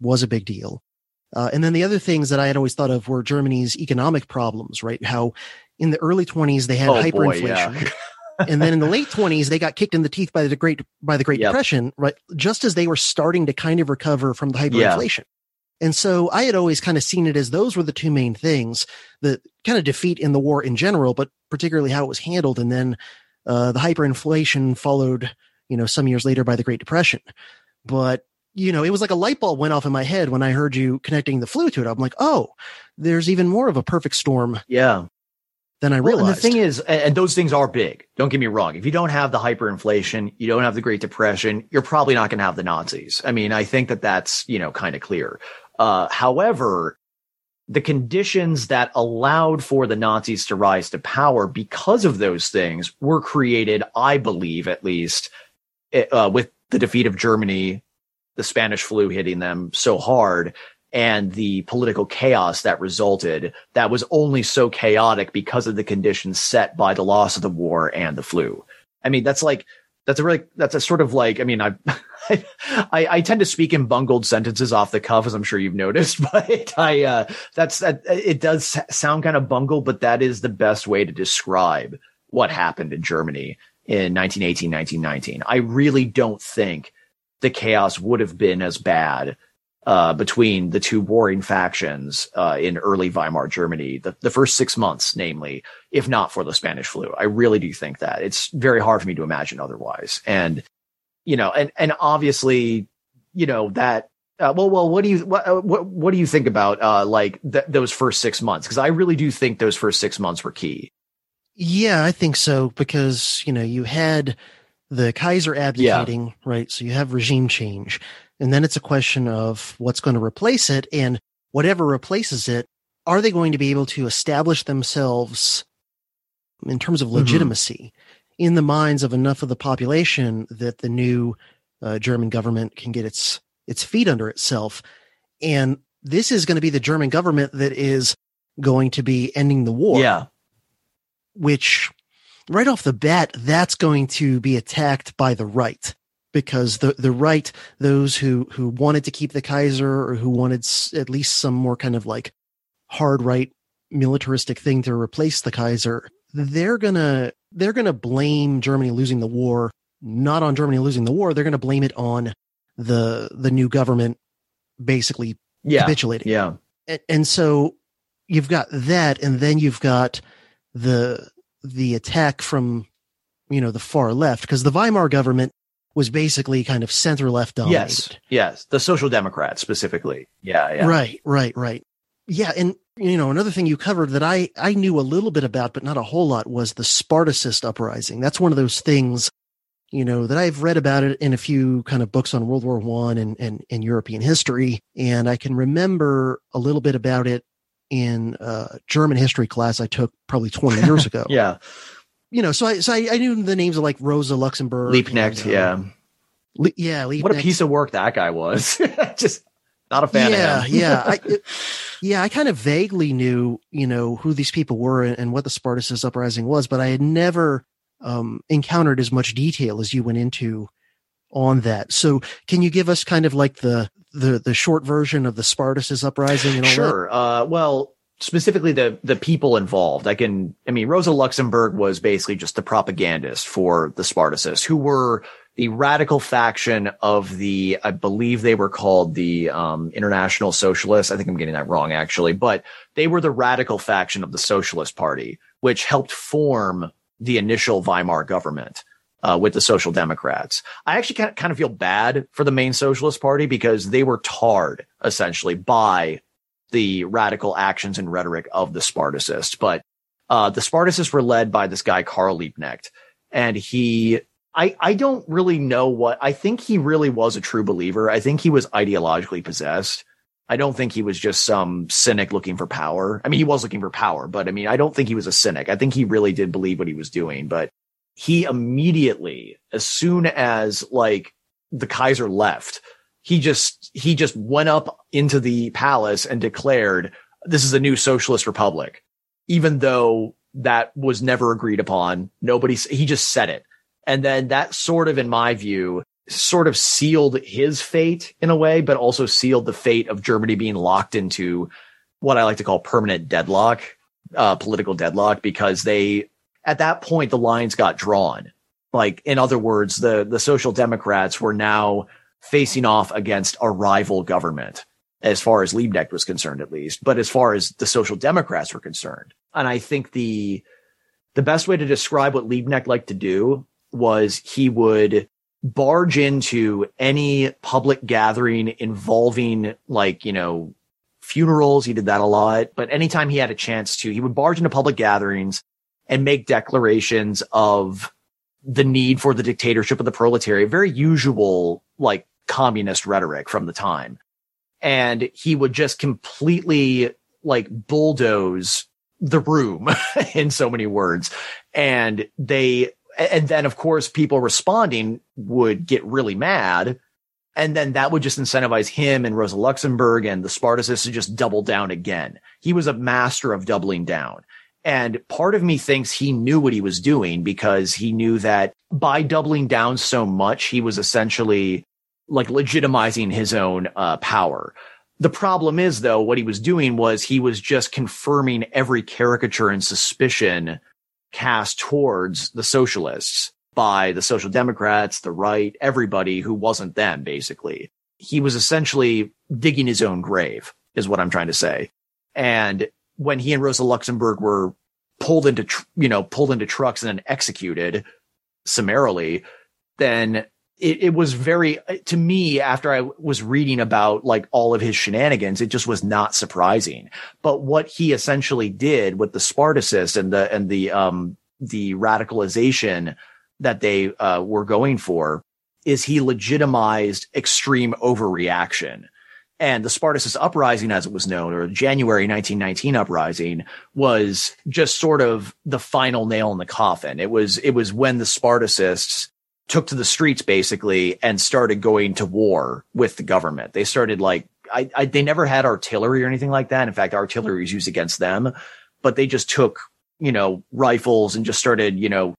was a big deal. And then the other things that I had always thought of were Germany's economic problems, right? How in the early 20s they had hyperinflation. And then in the late 20s, they got kicked in the teeth by the Great Depression, right? Just as they were starting to kind of recover from the hyperinflation. Yeah. And so I had always kind of seen it as those were the two main things, the kind of defeat in the war in general, but particularly how it was handled. And then the hyperinflation followed, some years later by the Great Depression. But it was like a light bulb went off in my head when I heard you connecting the flu to it. I'm like, oh, there's even more of a perfect storm. Yeah. Than I realized. And the thing is, and those things are big. Don't get me wrong. If you don't have the hyperinflation, you don't have the Great Depression, you're probably not going to have the Nazis. I mean, I think that's, kind of clear. However, the conditions that allowed for the Nazis to rise to power because of those things were created, I believe, at least, with the defeat of Germany, the Spanish flu hitting them so hard, and the political chaos that resulted, that was only so chaotic because of the conditions set by the loss of the war and the flu. I mean, I tend to speak in bungled sentences off the cuff, as I'm sure you've noticed, but it does sound kind of bungled, but that is the best way to describe what happened in Germany in 1918, 1919. I really don't think the chaos would have been as bad between the two warring factions in early Weimar Germany, the first 6 months, namely, if not for the Spanish flu. I really do think that. It's very hard for me to imagine otherwise. And, and obviously, that, what do you think about those first 6 months? Because I really do think those first 6 months were key. Yeah, I think so, because, you had the Kaiser abdicating, right? So you have regime change. And then it's a question of what's going to replace it, and whatever replaces it, are they going to be able to establish themselves in terms of legitimacy in the minds of enough of the population that the new German government can get its feet under itself? And this is going to be the German government that is going to be ending the war. Yeah. Which right off the bat, that's going to be attacked by the right. Because the right, those who wanted to keep the Kaiser, or who wanted at least some more kind of like hard right militaristic thing to replace the Kaiser, they're gonna blame Germany losing the war, not on Germany losing the war. They're gonna blame it on the new government basically capitulating. Yeah. And so you've got that, and then you've got the attack from the far left, because the Weimar government was basically kind of center-left dominated. Yes. The Social Democrats specifically. Yeah. Right. Yeah. And, another thing you covered that I knew a little bit about, but not a whole lot, was the Spartacist uprising. That's one of those things, that I've read about it in a few kind of books on World War I and European history. And I can remember a little bit about it in a German history class I took probably 20 years ago. Yeah. So I knew the names of like Rosa Luxemburg. Liebknecht, Liebknecht. What a piece of work that guy was. Just not a fan of him. I kind of vaguely knew, who these people were and what the Spartacist uprising was, but I had never encountered as much detail as you went into on that. So can you give us kind of like the short version of the Spartacist uprising and all that? Sure. Well, specifically the people involved. Rosa Luxemburg was basically just the propagandist for the Spartacists, who were the radical faction of I believe they were called the International Socialists. I think I'm getting that wrong, actually, but they were the radical faction of the Socialist Party, which helped form the initial Weimar government with the Social Democrats. I actually kind of feel bad for the main Socialist Party, because they were tarred essentially by the radical actions and rhetoric of the Spartacists. But the Spartacists were led by this guy, Karl Liebknecht. And I don't really know I think he really was a true believer. I think he was ideologically possessed. I don't think he was just some cynic looking for power. He was looking for power, but I don't think he was a cynic. I think he really did believe what he was doing. But he immediately, as soon as like the Kaiser left, he just went up into the palace and declared, this is a new socialist republic, even though that was never agreed upon. He just said it. And then that sort of, in my view, sort of sealed his fate in a way, but also sealed the fate of Germany being locked into what I like to call permanent deadlock, political deadlock, because at that point, the lines got drawn. Like, in other words, the Social Democrats were now facing off against a rival government, as far as Liebknecht was concerned, at least, but as far as the Social Democrats were concerned. And I think the best way to describe what Liebknecht liked to do was he would barge into any public gathering involving, like, funerals. He did that a lot, but anytime he had a chance to, he would barge into public gatherings and make declarations of the need for the dictatorship of the proletariat, very usual, like, communist rhetoric from the time. And he would just completely, like, bulldoze the room in so many words. And then, of course, people responding would get really mad. And then that would just incentivize him and Rosa Luxemburg and the Spartacists to just double down again. He was a master of doubling down. And part of me thinks he knew what he was doing, because he knew that by doubling down so much, he was essentially, like, legitimizing his own power. The problem is, though, what he was doing was he was just confirming every caricature and suspicion cast towards the socialists by the Social Democrats, the right, everybody who wasn't them, basically. He was essentially digging his own grave, is what I'm trying to say. And when he and Rosa Luxemburg were pulled into trucks and then executed summarily, then it was very, to me, after I was reading about, like, all of his shenanigans, it just was not surprising. But what he essentially did with the Spartacists and the radicalization that they were going for is he legitimized extreme overreaction. And the Spartacist uprising, as it was known, or January 1919 uprising, was just sort of the final nail in the coffin. It was when the Spartacists took to the streets, basically, and started going to war with the government. They started, like, they never had artillery or anything like that. In fact, artillery was used against them, but they just took, rifles and just started,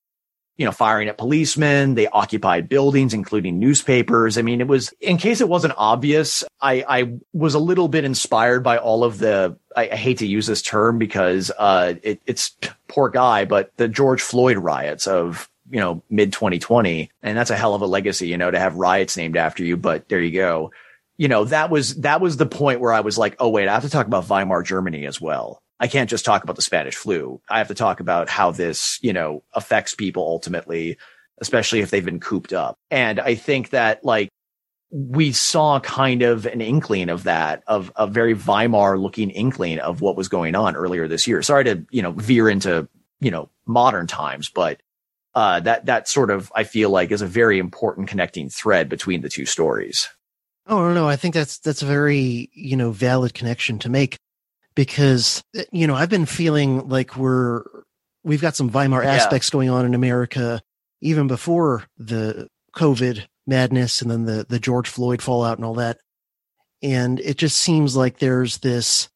firing at policemen. They occupied buildings, including newspapers. I mean, it was, in case it wasn't obvious, I was a little bit inspired by all of I hate to use this term because it's poor guy, but the George Floyd riots of, mid 2020. And that's a hell of a legacy, to have riots named after you. But there you go. That was the point where I was like, oh, wait, I have to talk about Weimar Germany as well. I can't just talk about the Spanish flu. I have to talk about how this, affects people ultimately, especially if they've been cooped up. And I think that, like, we saw kind of an inkling of that, of a very Weimar looking inkling of what was going on earlier this year. Sorry to, veer into, modern times, but that sort of, I feel like, is a very important connecting thread between the two stories. Oh, no, I think that's a very, valid connection to make, because, I've been feeling like we've got some Weimar aspects going on in America, even before the COVID madness and then the George Floyd fallout and all that. And it just seems like there's this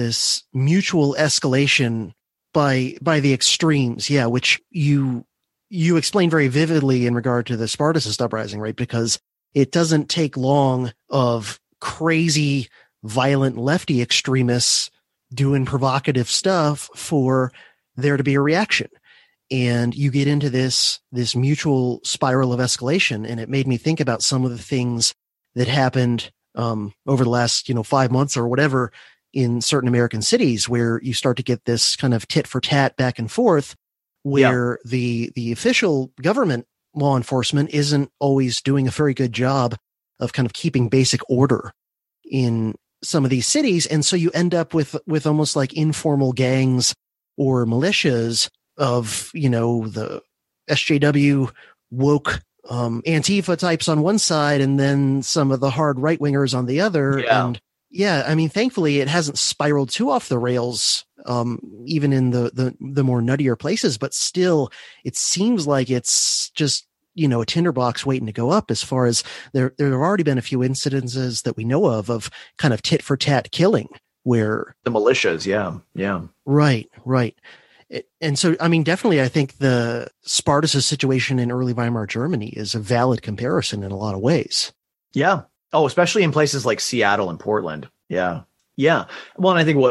mutual escalation by the extremes. Yeah. Which you explained very vividly in regard to the Spartacist uprising, right? Because it doesn't take long of crazy, violent lefty extremists doing provocative stuff for there to be a reaction. And you get into this mutual spiral of escalation. And it made me think about some of the things that happened over the last, 5 months or whatever in certain American cities, where you start to get this kind of tit for tat back and forth, where the official government law enforcement isn't always doing a very good job of kind of keeping basic order in some of these cities. And so you end up with almost like informal gangs or militias of, the SJW woke Antifa types on one side, and then some of the hard right wingers on the other. Yeah. And I mean, thankfully it hasn't spiraled too off the rails, even in the more nuttier places, but still it seems like it's just, a tinderbox waiting to go up, as far as there have already been a few incidences that we know of kind of tit for tat killing, where the militias. Yeah. Right. And so, I mean, definitely, I think the Spartacus situation in early Weimar Germany is a valid comparison in a lot of ways. Yeah. Oh, especially in places like Seattle and Portland. Yeah. Yeah. Well, and I think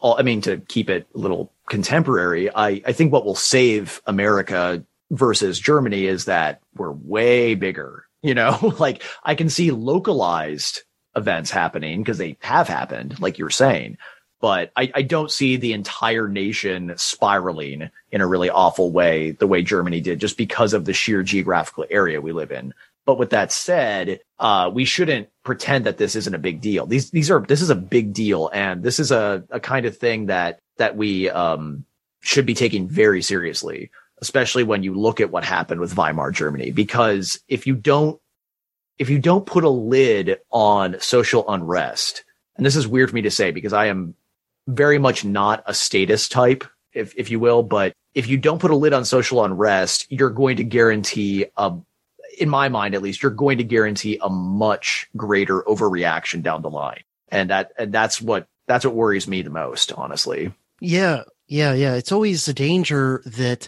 to keep it a little contemporary, I think what will save America versus Germany is that we're way bigger, like I can see localized events happening because they have happened, like you were saying, but I don't see the entire nation spiraling in a really awful way, the way Germany did, just because of the sheer geographical area we live in. But with that said, we shouldn't pretend that this isn't a big deal. This is a big deal. And this is a kind of thing that we, should be taking very seriously, especially when you look at what happened with Weimar Germany, because if you don't put a lid on social unrest, and this is weird for me to say because I am very much not a statist type, if you will, but if you don't put a lid on social unrest, you're going to guarantee in my mind, at least, you're going to guarantee a much greater overreaction down the line. And that's what worries me the most, honestly. Yeah. It's always a danger that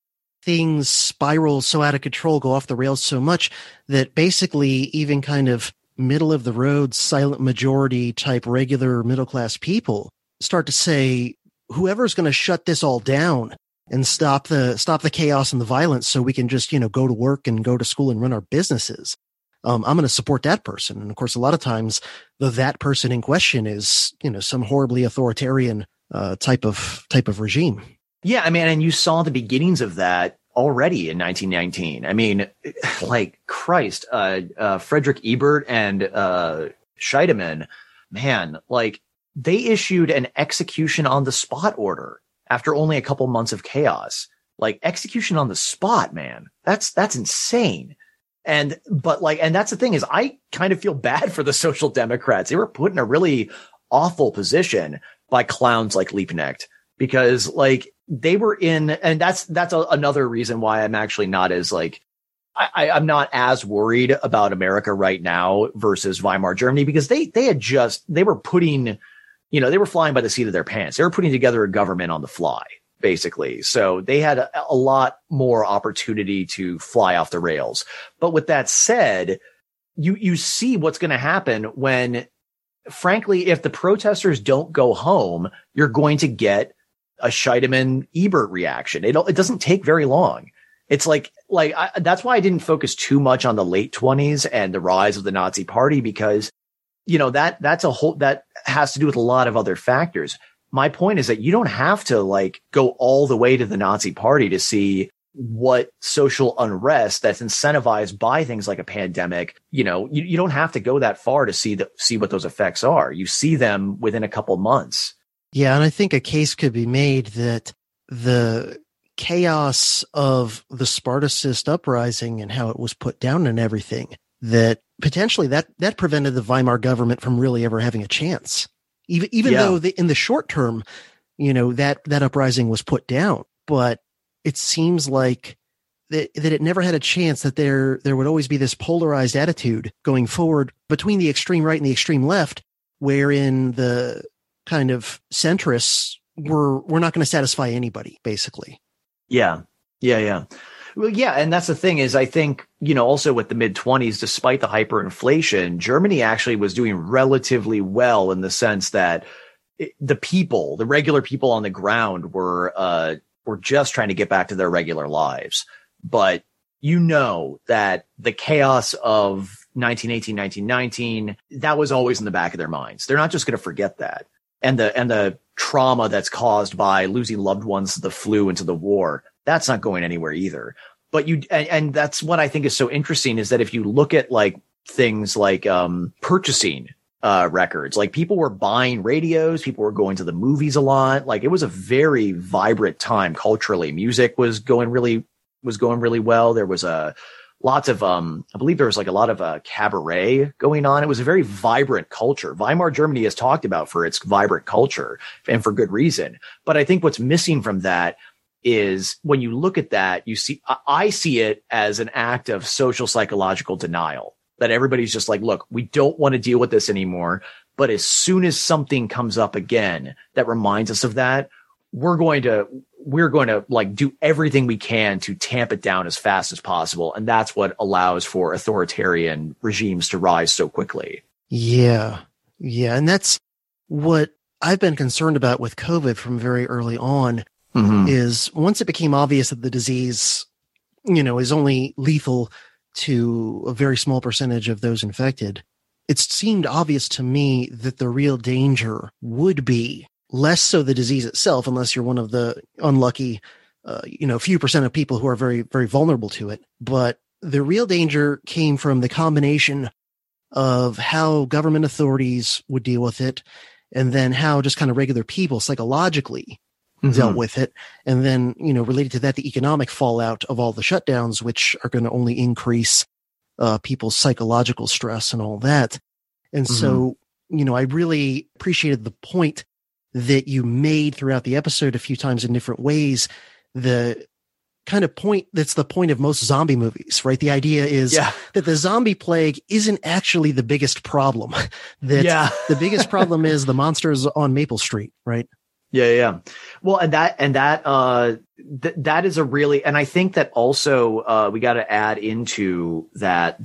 things spiral so out of control, go off the rails so much that basically even kind of middle of the road, silent majority type regular middle class people start to say, whoever's going to shut this all down and stop the chaos and the violence so we can just, go to work and go to school and run our businesses. I'm going to support that person. And of course, a lot of times that person in question is, some horribly authoritarian type of regime. Yeah. I mean, and you saw the beginnings of that already in 1919. I mean, like Christ, Frederick Ebert and Scheidemann, man, like they issued an execution on the spot order after only a couple months of chaos. Like execution on the spot, man. That's insane. And that's the thing is I kind of feel bad for the Social Democrats. They were put in a really awful position by clowns like Liebknecht because like they were in, and that's another reason why I'm actually not as like, I'm not as worried about America right now versus Weimar Germany because they were putting, they were flying by the seat of their pants. They were putting together a government on the fly, basically. So they had a lot more opportunity to fly off the rails. But with that said, you see what's going to happen when, frankly, if the protesters don't go home, you're going to get a Scheidemann-Ebert reaction. It doesn't take very long. It's that's why I didn't focus too much on the late 1920s and the rise of the Nazi Party because, that has to do with a lot of other factors. My point is that you don't have to go all the way to the Nazi Party to see what social unrest that's incentivized by things like a pandemic. You don't have to go that far to see what those effects are. You see them within a couple months. Yeah. And I think a case could be made that the chaos of the Spartacist uprising and how it was put down and everything, that potentially that prevented the Weimar government from really ever having a chance. Even though in the short term, that uprising was put down, but it seems like that it never had a chance, that there would always be this polarized attitude going forward between the extreme right and the extreme left, wherein the kind of centrists were not going to satisfy anybody, basically. Yeah. Well, yeah. And that's the thing is, I think, also with the mid-1920s, despite the hyperinflation, Germany actually was doing relatively well in the sense that the regular people on the ground were just trying to get back to their regular lives. But that the chaos of 1918, 1919, that was always in the back of their minds. They're not just going to forget that. And the trauma that's caused by losing loved ones to the flu and to the war, that's not going anywhere either. But and that's what I think is so interesting is that if you look at things like purchasing records, people were buying radios, people were going to the movies a lot. It was a very vibrant time culturally. Music was going really well. There was lots of I believe there was a lot of cabaret going on. It was a very vibrant culture. Weimar Germany is talked about for its vibrant culture, and for good reason. But I think what's missing from that is when you look at that, I see it as an act of social psychological denial, that everybody's just look, we don't want to deal with this anymore. But as soon as something comes up again that reminds us of that, we're going to we're going to like do everything we can to tamp it down as fast as possible. And that's what allows for authoritarian regimes to rise so quickly. Yeah. Yeah. And that's what I've been concerned about with COVID from very early on, is once it became obvious that the disease, is only lethal to a very small percentage of those infected, it seemed obvious to me that the real danger would be less so the disease itself, unless you're one of the unlucky, few percent of people who are very, very vulnerable to it. But the real danger came from the combination of how government authorities would deal with it, and then how just kind of regular people psychologically dealt with it. And then, related to that, the economic fallout of all the shutdowns, which are going to only increase people's psychological stress and all that. And so, I really appreciated the point that you made throughout the episode a few times in different ways. The kind of point that's the point of most zombie movies, right? The idea is that the zombie plague isn't actually the biggest problem. The biggest problem is the monsters on Maple Street, right? Yeah. Well, that is a really, and I think that also, we got to add into that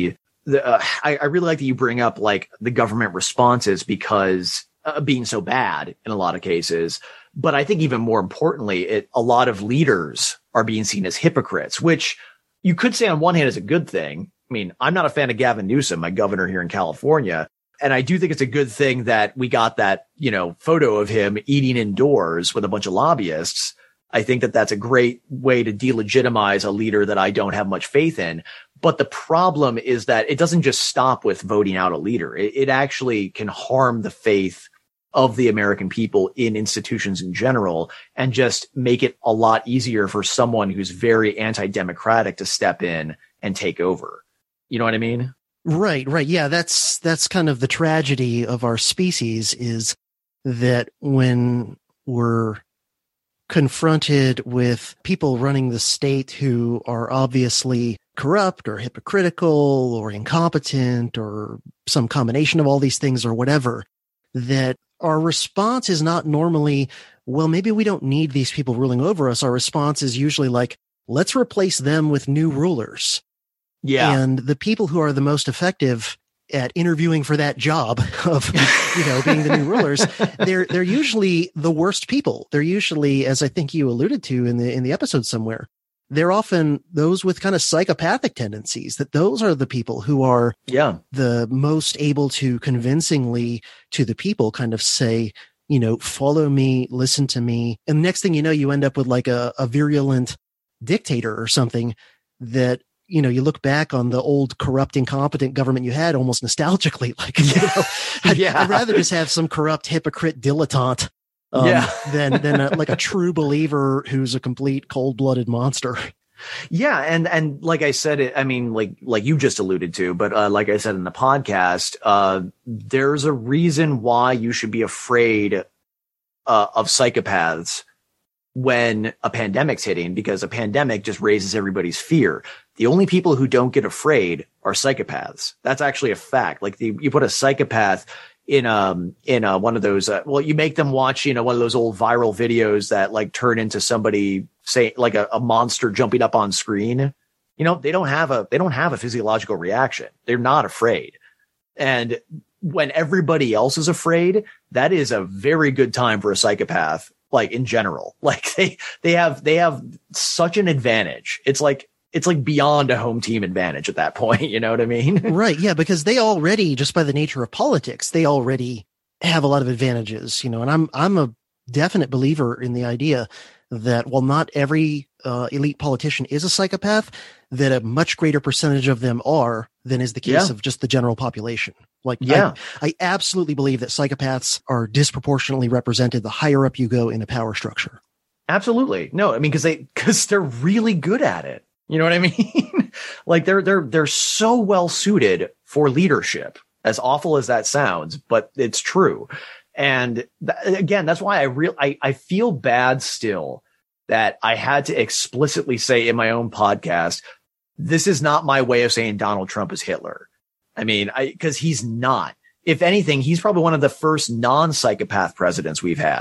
I really like that you bring up like the government responses, because being so bad in a lot of cases, but I think even more importantly, a lot of leaders are being seen as hypocrites, which you could say on one hand is a good thing. I mean, I'm not a fan of Gavin Newsom, my governor here in California. And I do think it's a good thing that we got that, photo of him eating indoors with a bunch of lobbyists. I think that that's a great way to delegitimize a leader that I don't have much faith in. But the problem is that it doesn't just stop with voting out a leader. It actually can harm the faith of the American people in institutions in general, and just make it a lot easier for someone who's very anti-democratic to step in and take over. You know what I mean? Right. Yeah, that's kind of the tragedy of our species, is that when we're confronted with people running the state who are obviously corrupt or hypocritical or incompetent or some combination of all these things or whatever, that our response is not normally, well, maybe we don't need these people ruling over us. Our response is usually like, let's replace them with new rulers. Yeah. And the people who are the most effective at interviewing for that job of, being the new rulers, they're usually the worst people. They're usually, as I think you alluded to in the episode somewhere, they're often those with kind of psychopathic tendencies, that those are the people who are the most able to convincingly to the people kind of say, follow me, listen to me. And next thing you know, you end up with like a virulent dictator or something that, you look back on the old corrupt, incompetent government you had almost nostalgically, like, I'd rather just have some corrupt hypocrite dilettante than like a true believer who's a complete cold-blooded monster. Yeah. And like I said, I mean, like you just alluded to, but like I said in the podcast, there's a reason why you should be afraid of psychopaths when a pandemic's hitting, because a pandemic just raises everybody's fear. The only people who don't get afraid are psychopaths. That's actually a fact. Like you put a psychopath in one of those, you make them watch, one of those old viral videos that like turn into somebody say like a monster jumping up on screen. They don't have a physiological reaction. They're not afraid. And when everybody else is afraid, that is a very good time for a psychopath. Like in general, like they have such an advantage. It's like beyond a home team advantage at that point. You know what I mean? Right. Yeah. Because they already, just by the nature of politics, they already have a lot of advantages, and I'm a definite believer in the idea that while not every elite politician is a psychopath, that a much greater percentage of them are than is the case of just the general population. I absolutely believe that psychopaths are disproportionately represented the higher up you go in a power structure. Absolutely. No, I mean, because they're really good at it. You know what I mean? Like they're so well suited for leadership, as awful as that sounds, but it's true. And again, that's why I feel bad still that I had to explicitly say in my own podcast, this is not my way of saying Donald Trump is Hitler. I mean, because he's not. If anything, he's probably one of the first non-psychopath presidents we've had.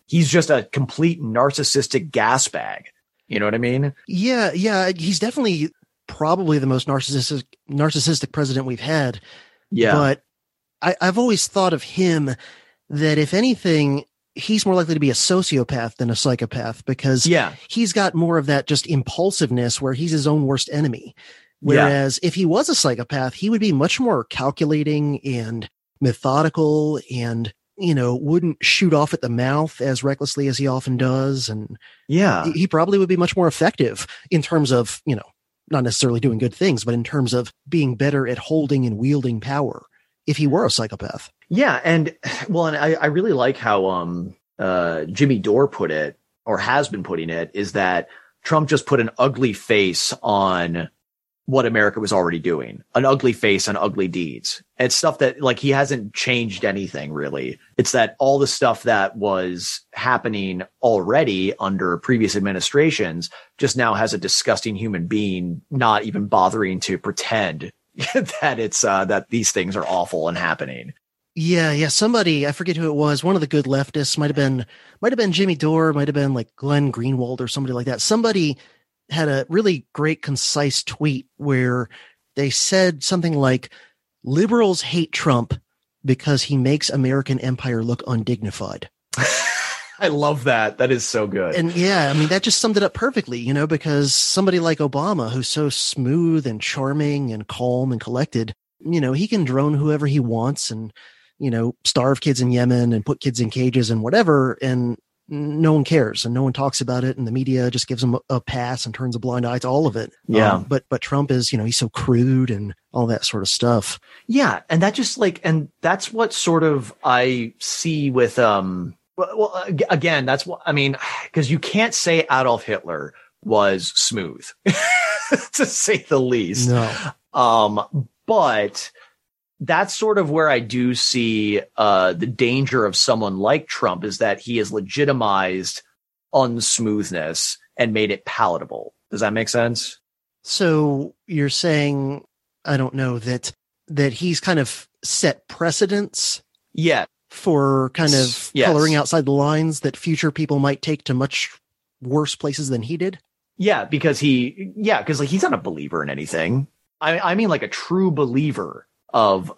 he's just a complete narcissistic gas bag. You know what I mean? Yeah. He's definitely probably the most narcissistic president we've had. Yeah. But I've always thought of him that if anything, he's more likely to be a sociopath than a psychopath, because he's got more of that just impulsiveness where he's his own worst enemy. Whereas if he was a psychopath, he would be much more calculating and methodical and, wouldn't shoot off at the mouth as recklessly as he often does. And he probably would be much more effective in terms of, not necessarily doing good things, but in terms of being better at holding and wielding power if he were a psychopath. Yeah. And I really like how Jimmy Dore put it, or has been putting it, is that Trump just put an ugly face on what America was already doing, an ugly face on ugly deeds. It's stuff that, like, he hasn't changed anything really. It's that all the stuff that was happening already under previous administrations just now has a disgusting human being not even bothering to pretend that it's that these things are awful and happening. Yeah. Somebody, I forget who it was. One of the good leftists might have been Jimmy Dore, might have been like Glenn Greenwald or somebody like that. Somebody had a really great, concise tweet where they said something like, liberals hate Trump because he makes American empire look undignified. I love that. That is so good. And that just summed it up perfectly, because somebody like Obama, who's so smooth and charming and calm and collected, he can drone whoever he wants and, starve kids in Yemen and put kids in cages and whatever. And no one cares and no one talks about it. And the media just gives him a pass and turns a blind eye to all of it. Yeah. But Trump is, he's so crude and all that sort of stuff. Yeah. And that just and that's what sort of I see with, again, that's what I mean, because you can't say Adolf Hitler was smooth, to say the least. No. But that's sort of where I do see the danger of someone like Trump, is that he has legitimized unsmoothness and made it palatable. Does that make sense? So you're saying, I don't know, that he's kind of set precedents. Yeah. For kind of coloring outside the lines that future people might take to much worse places than he did. Yeah, because he's not a believer in anything. I mean, like a true believer of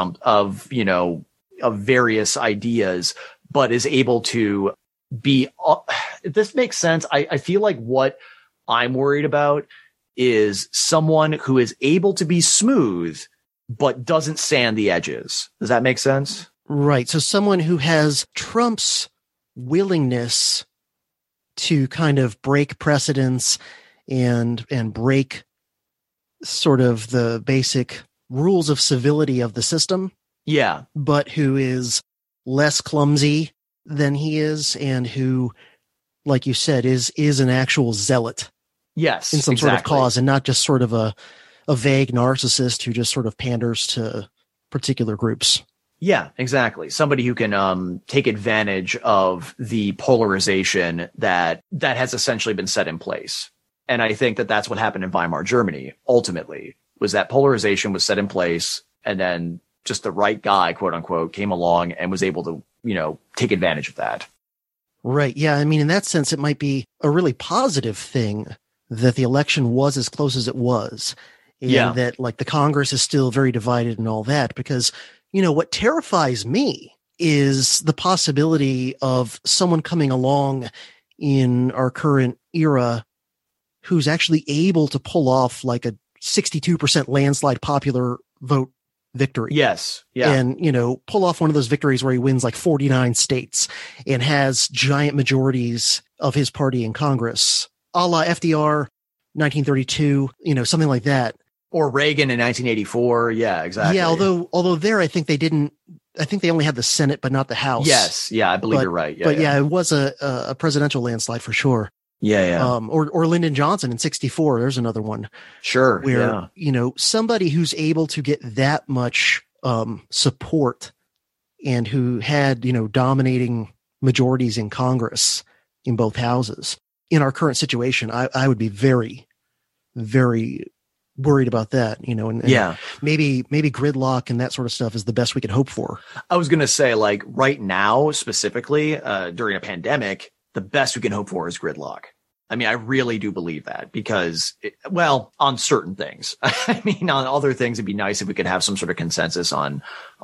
various ideas, but is able to be, if this makes sense. I feel like what I'm worried about is someone who is able to be smooth, but doesn't sand the edges. Does that make sense? Right. So someone who has Trump's willingness to kind of break precedents and break sort of the basic rules of civility of the system. Yeah. But who is less clumsy than he is, and who, like you said, is an actual zealot. Yes. In some sort of cause, and not just sort of a vague narcissist who just sort of panders to particular groups. Yeah, exactly. Somebody who can take advantage of the polarization that has essentially been set in place. And I think that that's what happened in Weimar Germany, ultimately, was that polarization was set in place, and then just the right guy, quote unquote, came along and was able to, take advantage of that. Right. Yeah. I mean, in that sense, it might be a really positive thing that the election was as close as it was. And that, like, the Congress is still very divided and all that, because what terrifies me is the possibility of someone coming along in our current era who's actually able to pull off like a 62% landslide popular vote victory. Yes. Yeah. And, pull off one of those victories where he wins like 49 states and has giant majorities of his party in Congress, a la FDR, 1932, something like that. Or Reagan in 1984. Yeah, exactly. Yeah, although there, I think they only had the Senate, but not the House. Yes. Yeah, I believe you're right. Yeah, but it was a presidential landslide for sure. Yeah. Or Lyndon Johnson in 64. There's another one. Sure. Where, somebody who's able to get that much support and who had, dominating majorities in Congress in both houses in our current situation, I would be very, very worried about that, and maybe gridlock and that sort of stuff is the best we could hope for. I was going to say, like, right now, specifically, during a pandemic, the best we can hope for is gridlock. I mean, I really do believe that because, on certain things. I mean, on other things, it'd be nice if we could have some sort of consensus on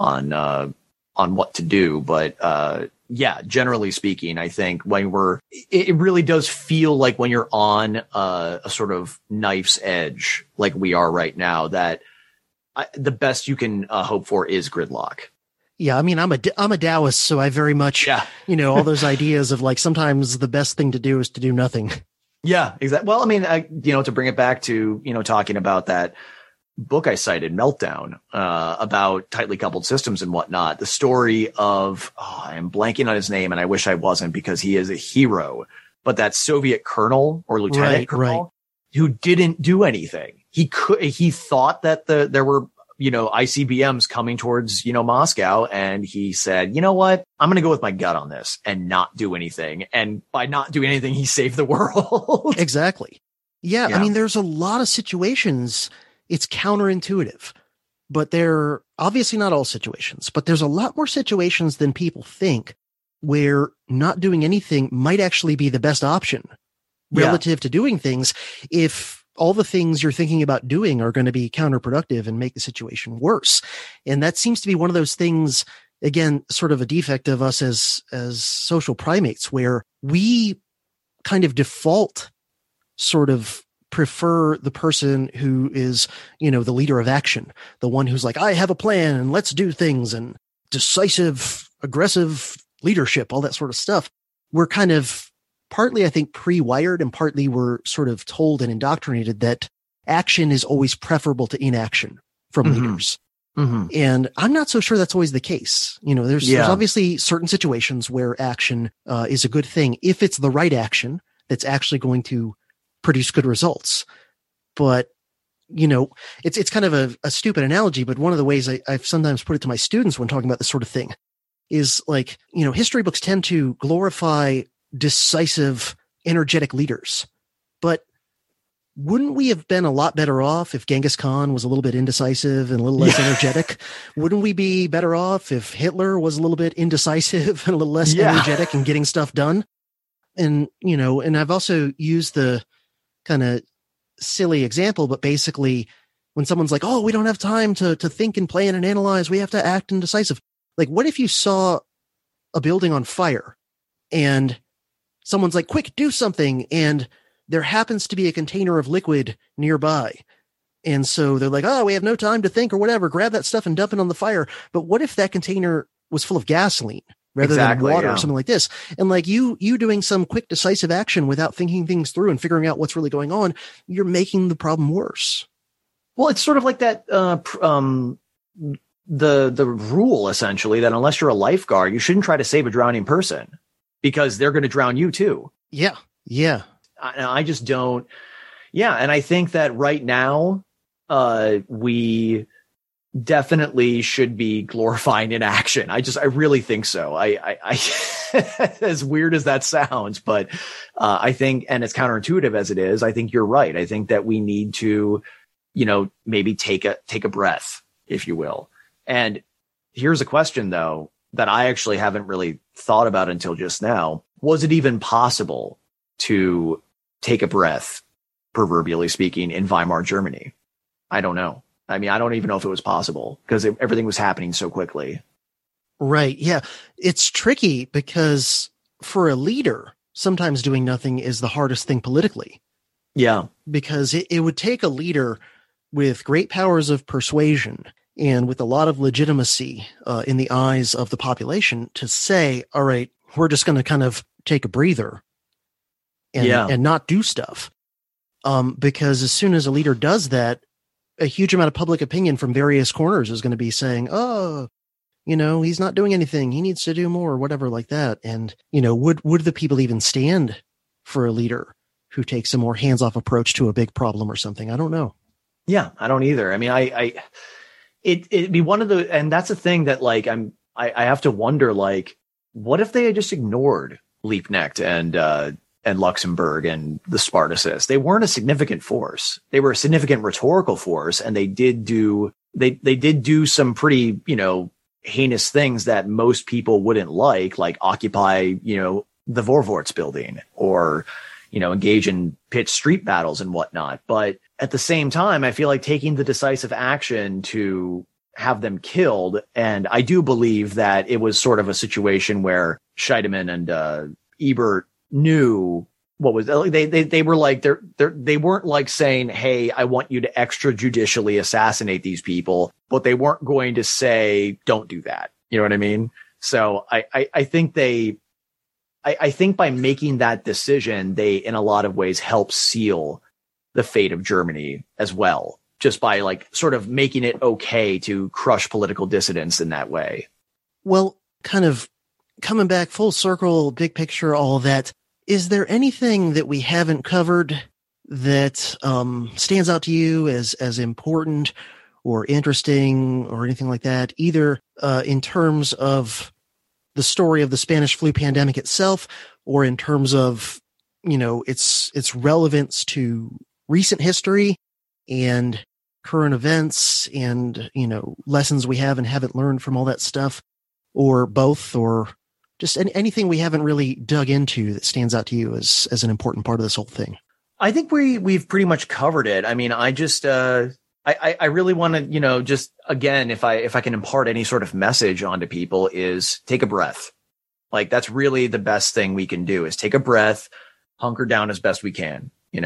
what to do. But, generally speaking, I think it really does feel like when you're on a sort of knife's edge, like we are right now, that the best you can hope for is gridlock. Yeah, I mean, I'm a Taoist, so I very much, all those ideas of like sometimes the best thing to do is to do nothing. Yeah, exactly. Well, I mean, to bring it back to, talking about that book I cited, Meltdown, about tightly coupled systems and whatnot, the story of, I'm blanking on his name and I wish I wasn't because he is a hero, but that Soviet colonel or lieutenant colonel who didn't do anything. He thought that there were, ICBMs coming towards, Moscow. And he said, you know what? I'm going to go with my gut on this and not do anything. And by not doing anything, he saved the world. Exactly. Yeah. I mean, there's a lot of situations. It's counterintuitive, but they're obviously not all situations, but there's a lot more situations than people think where not doing anything might actually be the best option relative to doing things. If all the things you're thinking about doing are going to be counterproductive and make the situation worse. And that seems to be one of those things, again, sort of a defect of us as social primates, where we kind of default sort of prefer the person who is, the leader of action, the one who's like, I have a plan and let's do things, and decisive, aggressive leadership, all that sort of stuff. We're kind of partly, I think, pre-wired, and partly we're sort of told and indoctrinated that action is always preferable to inaction from leaders. Mm-hmm. And I'm not so sure that's always the case. There's obviously certain situations where action is a good thing if it's the right action that's actually going to produce good results. But, it's kind of a stupid analogy, but one of the ways I've sometimes put it to my students when talking about this sort of thing is like, history books tend to glorify decisive, energetic leaders. But wouldn't we have been a lot better off if Genghis Khan was a little bit indecisive and a little less energetic? Wouldn't we be better off if Hitler was a little bit indecisive and a little less energetic in getting stuff done? And, and I've also used the kind of silly example, but basically when someone's like, oh, we don't have time to think and plan and analyze, we have to act indecisive. Like, what if you saw a building on fire and someone's like, quick, do something. And there happens to be a container of liquid nearby. And so they're like, oh, we have no time to think or whatever. Grab that stuff and dump it on the fire. But what if that container was full of gasoline rather than water or something like this? And like you doing some quick, decisive action without thinking things through and figuring out what's really going on, you're making the problem worse. Well, it's sort of like that, the rule essentially that unless you're a lifeguard, you shouldn't try to save a drowning person, because they're going to drown you too. Yeah. Yeah. I just don't. Yeah. And I think that right now, we definitely should be glorifying inaction. I really think so. I as weird as that sounds, but, I think, and as counterintuitive as it is, I think you're right. I think that we need to, maybe take a breath, if you will. And here's a question though, that I actually haven't really thought about until just now. Was it even possible to take a breath, proverbially speaking, in Weimar Germany? I don't know. I mean, I don't even know if it was possible because everything was happening so quickly. Right. Yeah. It's tricky because for a leader, sometimes doing nothing is the hardest thing politically. Yeah. Because it would take a leader with great powers of persuasion and with a lot of legitimacy in the eyes of the population to say, all right, we're just going to kind of take a breather and not do stuff. Because as soon as a leader does that, a huge amount of public opinion from various corners is going to be saying, oh, he's not doing anything. He needs to do more or whatever like that. And, would the people even stand for a leader who takes a more hands-off approach to a big problem or something? I don't know. Yeah, I don't either. I mean, it'd be one of the, and that's a thing that like, I have to wonder, like, what if they had just ignored Liebknecht and, and Luxembourg and the Spartacists. They weren't a significant force. They were a significant rhetorical force, and they did do some pretty, heinous things that most people wouldn't like occupy, the Vorwärts building or, engage in pitched street battles and whatnot. But at the same time, I feel like taking the decisive action to have them killed. And I do believe that it was sort of a situation where Scheidemann and Ebert knew what was they were like they weren't like saying, hey, I want you to extrajudicially assassinate these people, but they weren't going to say don't do that. You know what I mean? So I think I think by making that decision, they in a lot of ways help seal the fate of Germany as well, just by sort of making it okay to crush political dissidents in that way. Well, kind of coming back full circle, big picture, all of that. Is there anything that we haven't covered that stands out to you as important or interesting or anything like that, either in terms of the story of the Spanish flu pandemic itself or in terms of, its relevance to recent history and current events and, lessons we have and haven't learned from all that stuff, or both, or just anything we haven't really dug into that stands out to you as an important part of this whole thing? I think we've pretty much covered it. I mean, I just, I really want to, just again, if I can impart any sort of message onto people, is take a breath. That's really the best thing we can do, is take a breath, hunker down as best we can,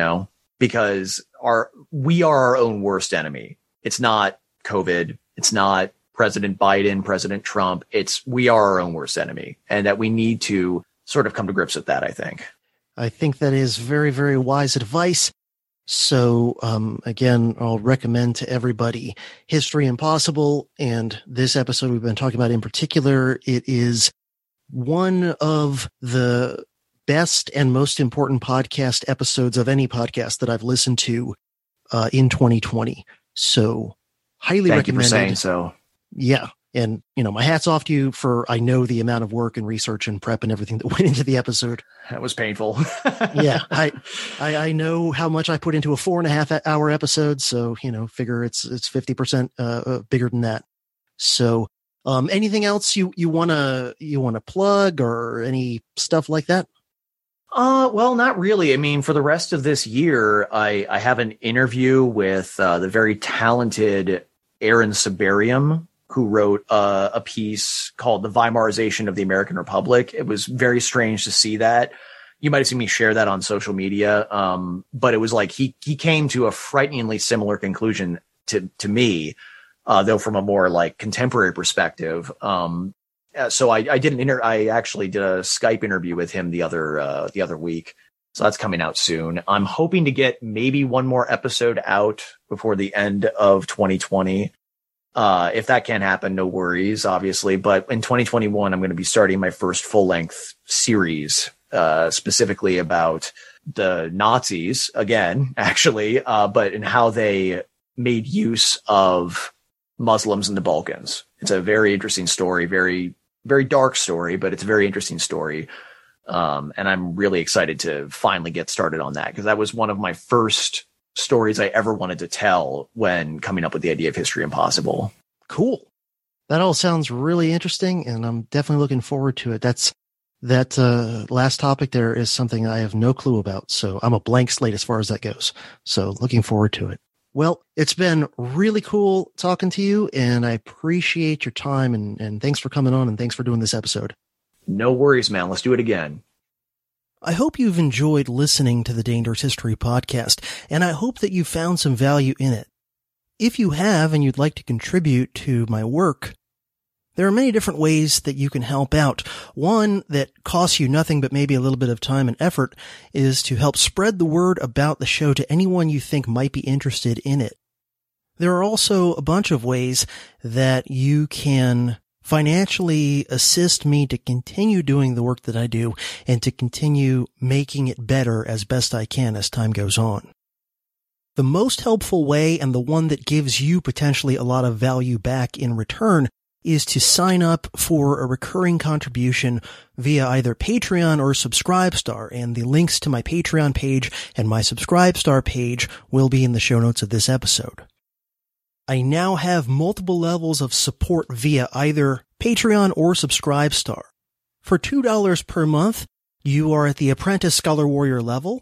because we are our own worst enemy. It's not COVID. It's not President Biden, President Trump. We are our own worst enemy, and that we need to sort of come to grips with that, I think. I think that is very, very wise advice. So, again, I'll recommend to everybody History Impossible. And this episode we've been talking about in particular, it is one of the best and most important podcast episodes of any podcast that I've listened to, in 2020. So highly recommended. Thank you for saying so. Yeah. And, my hat's off to you for, I know the amount of work and research and prep and everything that went into the episode. That was painful. Yeah. I know how much I put into a 4.5 hour episode. So, figure it's 50% bigger than that. So, anything else you want to plug or any stuff like that? Well, not really. I mean, for the rest of this year, I have an interview with the very talented Aaron Sibarium, who wrote a piece called The Weimarization of the American Republic. It was very strange to see that. You might have seen me share that on social media. But it was he came to a frighteningly similar conclusion to me, though from a more contemporary perspective. So I actually did a Skype interview with him the other week. So that's coming out soon. I'm hoping to get maybe one more episode out before the end of 2020. If that can't happen, no worries, obviously. But in 2021, I'm going to be starting my first full-length series, specifically about the Nazis again, actually, but in how they made use of Muslims in the Balkans. It's a very interesting story, very, very dark story, but it's a very interesting story. And I'm really excited to finally get started on that, because that was one of my first stories I ever wanted to tell when coming up with the idea of History Impossible. Cool. That all sounds really interesting, and I'm definitely looking forward to it. That last topic there is something I have no clue about, so I'm a blank slate as far as that goes. So looking forward to it. Well, it's been really cool talking to you, and I appreciate your time, and thanks for coming on, and thanks for doing this episode. No worries, man. Let's do it again. I hope you've enjoyed listening to the Dangerous History Podcast, and I hope that you found some value in it. If you have and you'd like to contribute to my work, there are many different ways that you can help out. One that costs you nothing but maybe a little bit of time and effort is to help spread the word about the show to anyone you think might be interested in it. There are also a bunch of ways that you can financially assist me to continue doing the work that I do and to continue making it better as best I can as time goes on. The most helpful way, and the one that gives you potentially a lot of value back in return, is to sign up for a recurring contribution via either Patreon or Subscribestar, and the links to my Patreon page and my Subscribestar page will be in the show notes of this episode. I now have multiple levels of support via either Patreon or Subscribestar. For $2 per month, you are at the Apprentice Scholar Warrior level,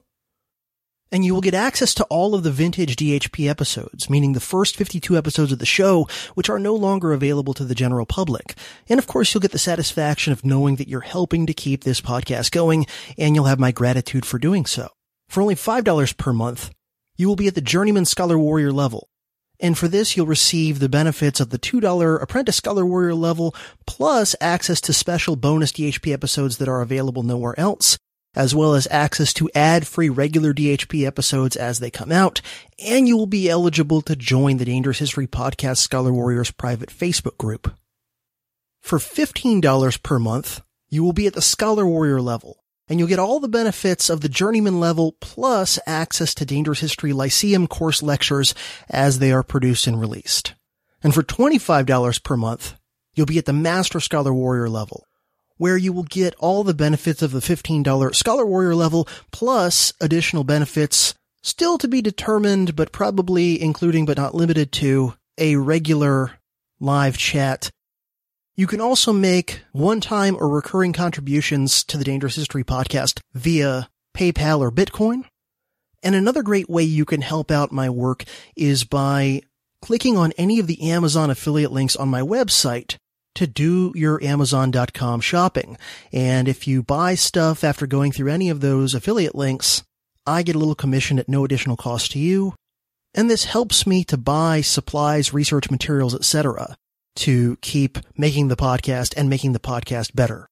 and you will get access to all of the vintage DHP episodes, meaning the first 52 episodes of the show, which are no longer available to the general public. And of course, you'll get the satisfaction of knowing that you're helping to keep this podcast going, and you'll have my gratitude for doing so. For only $5 per month, you will be at the Journeyman Scholar Warrior level. And for this, you'll receive the benefits of the $2 Apprentice Scholar Warrior level, plus access to special bonus DHP episodes that are available nowhere else, as well as access to ad-free regular DHP episodes as they come out, and you will be eligible to join the Dangerous History Podcast Scholar Warriors private Facebook group. For $15 per month, you will be at the Scholar Warrior level, and you'll get all the benefits of the Journeyman level plus access to Dangerous History Lyceum course lectures as they are produced and released. And for $25 per month, you'll be at the Master Scholar Warrior level, where you will get all the benefits of the $15 Scholar Warrior level, plus additional benefits still to be determined, but probably including but not limited to a regular live chat. You can also make one-time or recurring contributions to the Dangerous History Podcast via PayPal or Bitcoin. And another great way you can help out my work is by clicking on any of the Amazon affiliate links on my website to do your Amazon.com shopping. And if you buy stuff after going through any of those affiliate links, I get a little commission at no additional cost to you. And this helps me to buy supplies, research materials, etc., to keep making the podcast and making the podcast better.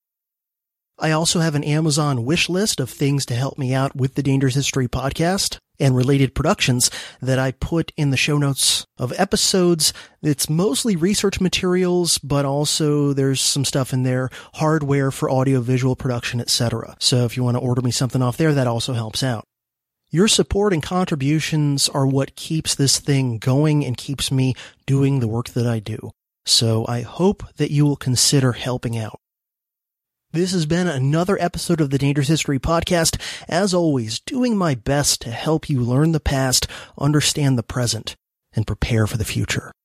I also have an Amazon wish list of things to help me out with the Dangerous History Podcast and related productions that I put in the show notes of episodes. It's mostly research materials, but also there's some stuff in there, hardware for audio-visual production, etc. So if you want to order me something off there, that also helps out. Your support and contributions are what keeps this thing going and keeps me doing the work that I do. So I hope that you will consider helping out. This has been another episode of the Dangerous History Podcast. As always, doing my best to help you learn the past, understand the present, and prepare for the future.